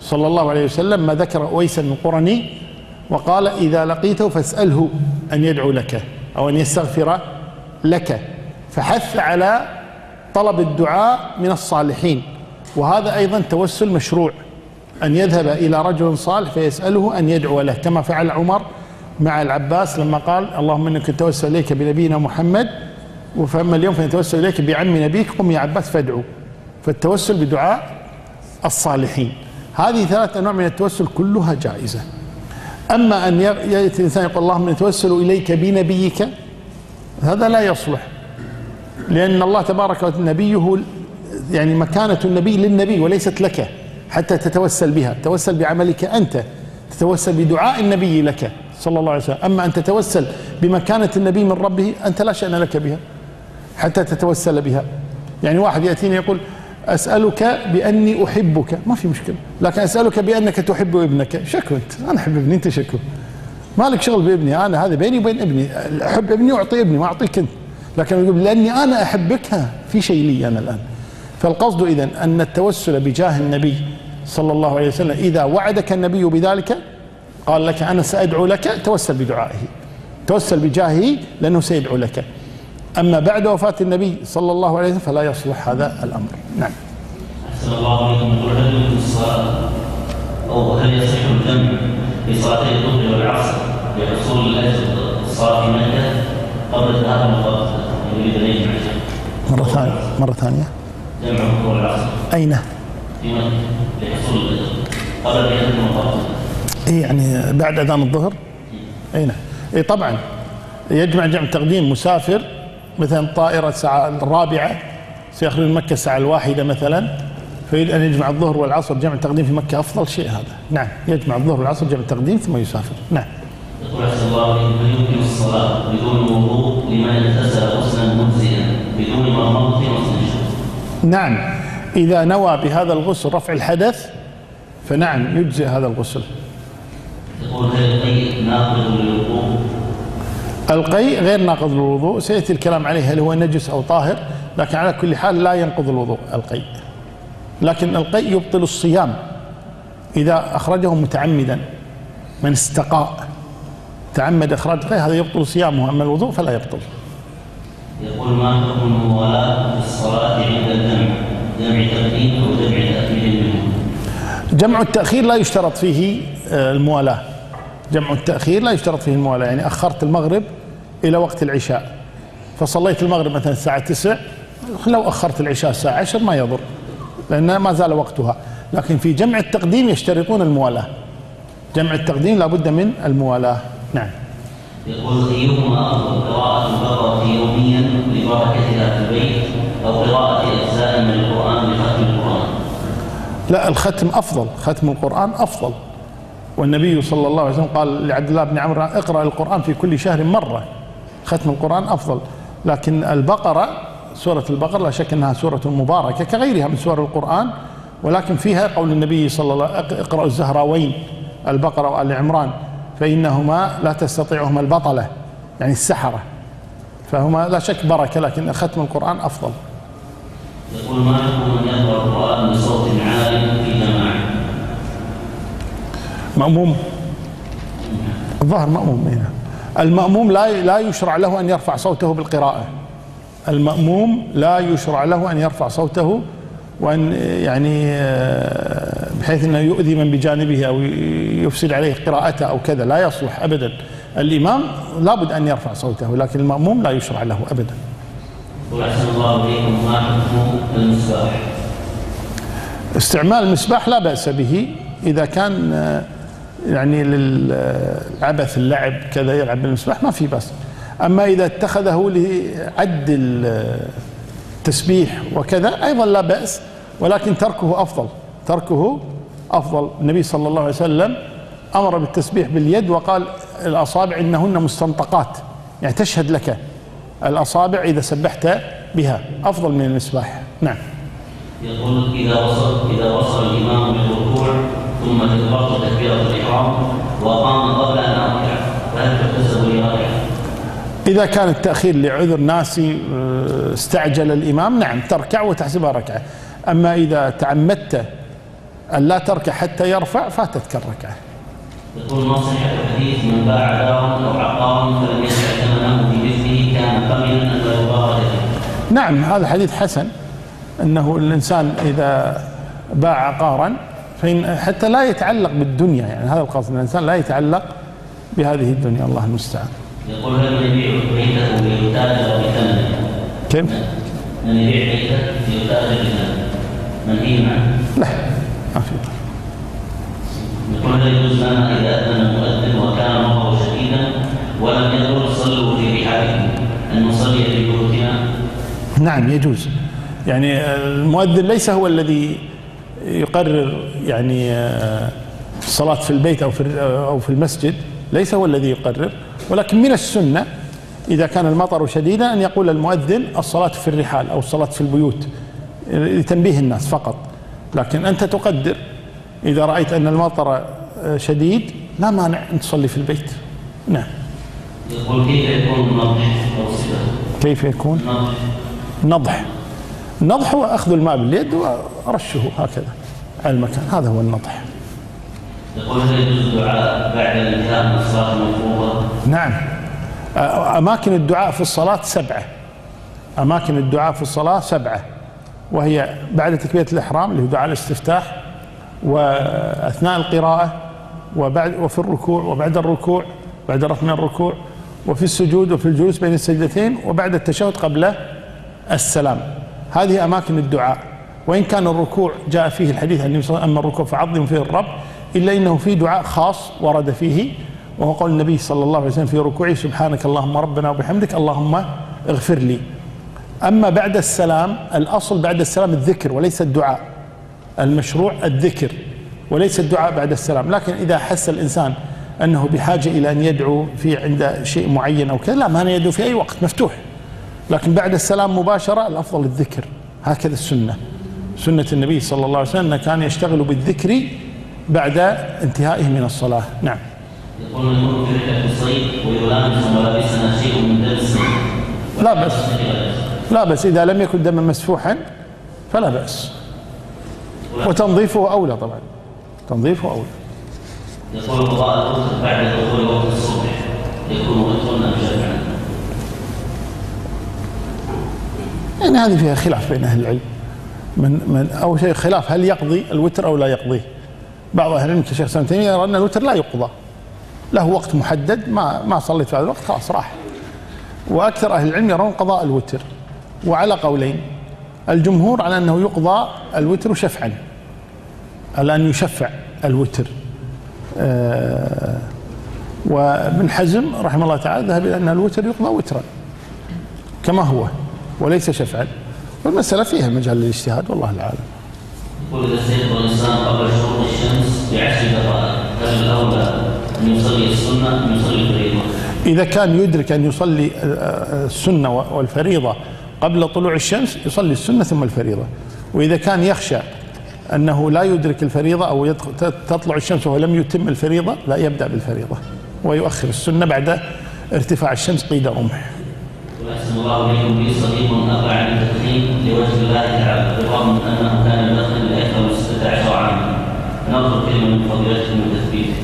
Speaker 2: صلى الله عليه وسلم ما ذكر أويسا القرني وقال إذا لقيته فاسأله أن يدعو لك أو أن يستغفر لك، فحث على طلب الدعاء من الصالحين، وهذا أيضا توسل مشروع، أن يذهب إلى رجل صالح فيسأله أن يدعو له، كما فعل عمر مع العباس لما قال اللهم إنك نتوسل إليك بنبينا محمد فأما اليوم فنتوسل إليك بعم نبيك قم يا عباس فادعو. فالتوسل بدعاء الصالحين، هذه 3 أنواع من التوسل كلها جائزة. أما أن يأتي الإنسان يقول اللهم نتوسل إليك بنبيك، هذا لا يصلح، لأن الله تبارك وتعالى نبيه، يعني مكانة النبي للنبي وليست لك حتى تتوسل بها، توسل بعملك أنت، تتوسل بدعاء النبي لك صلى الله عليه وسلم. أما أن تتوسل بمكانة النبي من ربه أنت لا شأن لك بها حتى تتوسل بها. يعني واحد يأتيني يقول أسألك بأني أحبك، ما في مشكلة، لكن أسألك بأنك تحب ابنك، شكو أنت، أنا أحب ابني أنت شكو، مالك شغل بابني، أنا هذا بيني وبين ابني، أحب ابني وأعطي ابني ما أعطيك أنت، لكن يقول لأني أنا أحبك في شيء لي أنا الآن. فالقصد إذن أن التوسل بجاه النبي صلى الله عليه وسلم إذا وعدك النبي بذلك قال لك أنا سأدعو لك، توسل بدعائه، توسل بجاهه لأنه سيدعو لك. أما بعد وفاة النبي صلى الله عليه وسلم فلا يصلح هذا الأمر. نعم.
Speaker 1: أحسن الله عليكم. يقول هل يمكن الصلاة أو هل يصح الجمع في صلاتي الظهر والعصر لحصول الأجر الصلاة في مكة قبل الذهاب المقابل يريد أن يجمع
Speaker 2: مرة ثانية
Speaker 1: جمع الظهر والعصر
Speaker 2: أين؟
Speaker 1: في مكة لحصول الأجر قبل الذهاب المقابل.
Speaker 2: إيه يعني بعد أذان الظهر؟ أين؟ إيه طبعا يجمع جمع تقديم. مسافر مثلا طائرة الساعة 4 سيخرج من مكة الساعة 1 مثلا، فيريد أن يجمع الظهر والعصر جمع تقديم في مكة أفضل شيء هذا. نعم يجمع الظهر والعصر جمع تقديم ثم يسافر. نعم.
Speaker 1: يقول أحسن الله عليكم هل يمكن الصلاة بدون وضوء لمن اغتسل غسلا مجزئا بدون مرمضة وغسل؟
Speaker 2: نعم إذا نوى بهذا الغسل رفع الحدث فنعم يجزئ هذا الغسل.
Speaker 1: يقول هل القيء ناقض للوضوء؟
Speaker 2: القيء غير ناقض للوضوء، سيأتي الكلام عليه هل هو نجس أو طاهر، لكن على كل حال لا ينقض الوضوء القيء. لكن القيء يبطل الصيام إذا أخرجه متعمدا، من استقاء تعمد إخراج القيء هذا يبطل صيامه، أما الوضوء فلا يبطل.
Speaker 1: يقول ما حكم الموالاة في الصلاة عند الجمع، جمع تقديم أو جمع تأخير منه؟
Speaker 2: جمع التأخير لا يشترط فيه الموالاة، جمع التأخير لا يشترط فيه الموالاة. يعني أخرت المغرب إلى وقت العشاء فصليت المغرب مثلا الساعة 9، لو أخرت العشاء الساعة 10 ما يضر لأن ما زال وقتها. لكن في جمع التقديم يشترطون الموالاة، جمع التقديم لابد من الموالاة. نعم.
Speaker 1: يقول أيهما أفضل، قراءة البقرة يوميا لبركتها في البيت أو قراءة أجزاء من القرآن لختم القرآن؟
Speaker 2: لا الختم أفضل، ختم القرآن أفضل، والنبي صلى الله عليه وسلم قال لعبد الله بن عمرو اقرأ القرآن في كل شهر مرة، ختم القرآن أفضل. لكن البقرة سورة البقرة لا شك أنها سورة مباركة كغيرها من سور القرآن، ولكن فيها قول النبي صلى الله عليه وسلم اقرأوا الزهراوين البقرة وآل عمران فإنهما لا تستطيعهما البطلة، يعني السحرة، فهما لا شك بركة، لكن ختم القرآن أفضل.
Speaker 1: يقول ما حكم من يقرأ القرآن بصوت عال في جماعة؟
Speaker 2: مأموم، الظاهر مأموم هنا. المأموم لا يشرع له أن يرفع صوته بالقراءة، المأموم لا يشرع له أن يرفع صوته وأن يعني بحيث أنه يؤذي من بجانبه أو يفسد عليه قراءته أو كذا، لا يصلح أبدا. الإمام لابد أن يرفع صوته، لكن المأموم لا يشرع له أبدا.
Speaker 1: وأحسن الله إليكم ما حكم المصباح؟
Speaker 2: استعمال المصباح لا بأس به إذا كان يعني للعبث اللعب كذا يلعب بالمصباح ما في بأس. أما إذا اتخذه لعد التسبيح وكذا أيضا لا بأس، ولكن تركه أفضل، تركه أفضل. النبي صلى الله عليه وسلم أمر بالتسبيح باليد وقال الأصابع إنهن مستنطقات، يعني تشهد لك الأصابع إذا سبحت بها، أفضل من المصباح. نعم.
Speaker 1: يقول إذا وصل الإمام للركوع ثم تكبرت تكبيرة الإحرام وقام قبل أن أركع فهل تحتسب لي ركعة؟
Speaker 2: إذا كان التأخير لعذر ناسي استعجل الإمام نعم تركع وتحسبها ركعة. أما إذا تعمدت أن لا تركع حتى يرفع فاتتك الركعة.
Speaker 1: يقول ما صحة الحديث من باع دارا أو عقارا فلم يدفع ثمنه بمثله كان قبلا أن لا يبارك فيه.
Speaker 2: نعم هذا حديث حسن، أنه الإنسان إذا باع عقارا فإن حتى لا يتعلق بالدنيا، يعني هذا القصد، الإنسان لا يتعلق بهذه الدنيا، الله المستعان.
Speaker 1: يقول هل من يبيع بيته ليتاجر بثمنه؟
Speaker 2: كيف؟
Speaker 1: من يبيع بيته ليتاجر بثمنه منهي عنه؟
Speaker 2: لا ما في.
Speaker 1: يقول هل يجوز لنا إذا أذن المؤذن وكان مطره شديدا ولم يضر صلوا في رحالكم أن نصلي في بيوتنا؟
Speaker 2: نعم يجوز، يعني المؤذن ليس هو الذي يقرر يعني الصلاة في البيت أو في المسجد، ليس هو الذي يقرر، ولكن من السنة إذا كان المطر شديدا أن يقول المؤذن الصلاة في الرحال أو الصلاة في البيوت لتنبيه الناس فقط، لكن أنت تقدر إذا رأيت أن المطر شديد لا مانع أن تصلي في البيت. نعم.
Speaker 1: يقول كيف يكون النضح أو صفة؟
Speaker 2: كيف يكون؟ نضح. النضح هو أخذ الماء باليد ورشه هكذا على المكان، هذا هو النضح.
Speaker 1: يقول هل يجوز الدعاء بعد الانتهاء من الصلاة المفروضة؟
Speaker 2: نعم. أماكن الدعاء في الصلاة 7، أماكن الدعاء في الصلاة 7، وهي بعد تكبيرة الإحرام اللي هو دعاء الاستفتاح، وأثناء القراءة، وفي الركوع وبعد الركوع، بعد رفع من الركوع، وفي السجود وفي الجلوس بين السجدتين، وبعد التشهد قبل السلام. هذه أماكن الدعاء، وإن كان الركوع جاء فيه الحديث عن النبي صلى الله عليه وسلم أما الركوع فعظم فيه الرب، إلا إنه في دعاء خاص ورد فيه، وهو قول النبي صلى الله عليه وسلم في ركوعه سبحانك اللهم ربنا وبحمدك اللهم اغفر لي. أما بعد السلام الأصل بعد السلام الذكر وليس الدعاء، المشروع الذكر وليس الدعاء بعد السلام، لكن إذا حس الإنسان أنه بحاجة إلى أن يدعو في عند شيء معين أو كذا لا مانع يدعو في أي وقت مفتوح، لكن بعد السلام مباشرة الأفضل الذكر، هكذا السنة، سنة النبي صلى الله عليه وسلم كان يشتغل بالذكر بعد انتهائه من الصلاة. نعم.
Speaker 1: يقول نكون في رحلة الصيف ويلامس ملابسنا شيء من دم الصيف.
Speaker 2: لا بأس، لا بأس إذا لم يكن دما مسفوحا فلا بأس، وتنظيفه أولى طبعا، تنظيفه أولى.
Speaker 1: يقول قضاء الوتر بعد دخول وقت الصبح يكون وترا أم شفعا؟
Speaker 2: يعني هذه فيها خلاف بين أهل العلم، من أول شيء خلاف هل يقضي الوتر أو لا يقضيه. بعض أهل العلم كشيخ ابن تيمية يرى أن الوتر لا يقضى، له وقت محدد، ما صليت في هذا الوقت خلاص راح. وأكثر أهل العلم يرون قضاء الوتر، وعلى قولين، الجمهور على أنه يقضى الوتر شفعا، على أن يشفع الوتر، وابن حزم رحمه الله تعالى ذهب إلى أن الوتر يقضى وترا كما هو وليس شفعا، والمسألة فيها مجال للاجتهاد والله العالم.
Speaker 1: يقول إذا استيقظ الإنسان قبل شروق الشمس ب10 دقائق هل الأولى أن يصلي السنة أم يصلي الفريضة؟ إذا
Speaker 2: كان يدرك أن يصلي السنة والفريضة قبل طلوع الشمس يصلي السنة ثم الفريضة، وإذا كان يخشى أنه لا يدرك الفريضة أو تطلع الشمس وهو لم يتم الفريضة لا يبدأ بالفريضة ويؤخر السنة بعد ارتفاع الشمس قيد رمح.
Speaker 1: وأحسن الله إليكم لي صديق أقع عن التدخين لوجه الله تعالى بالرغم من أنه كان يدخن لأكثر من 16 عاما، نرجو كلمة من فضيلتكم وتثبيته.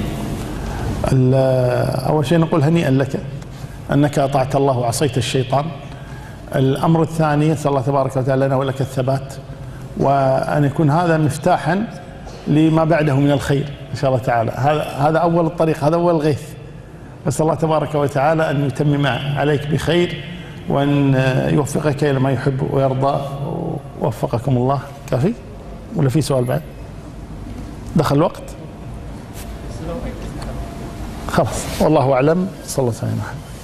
Speaker 2: أول شيء نقول هنيئا لك أنك أطعت الله وعصيت الشيطان. الأمر الثاني نسأل الله تبارك وتعالى لنا ولك الثبات، وأن يكون هذا مفتاحا لما بعده من الخير إن شاء الله تعالى. هذا أول الطريق، هذا أول الغيث. نسأل الله تبارك وتعالى أن يتمم عليك بخير، وأن يوفقك إلى ما يحب ويرضى. ووفقكم الله. كافي ولا في سؤال بعد؟ دخل الوقت خلاص، والله أعلم. صلى الله عليه وسلم.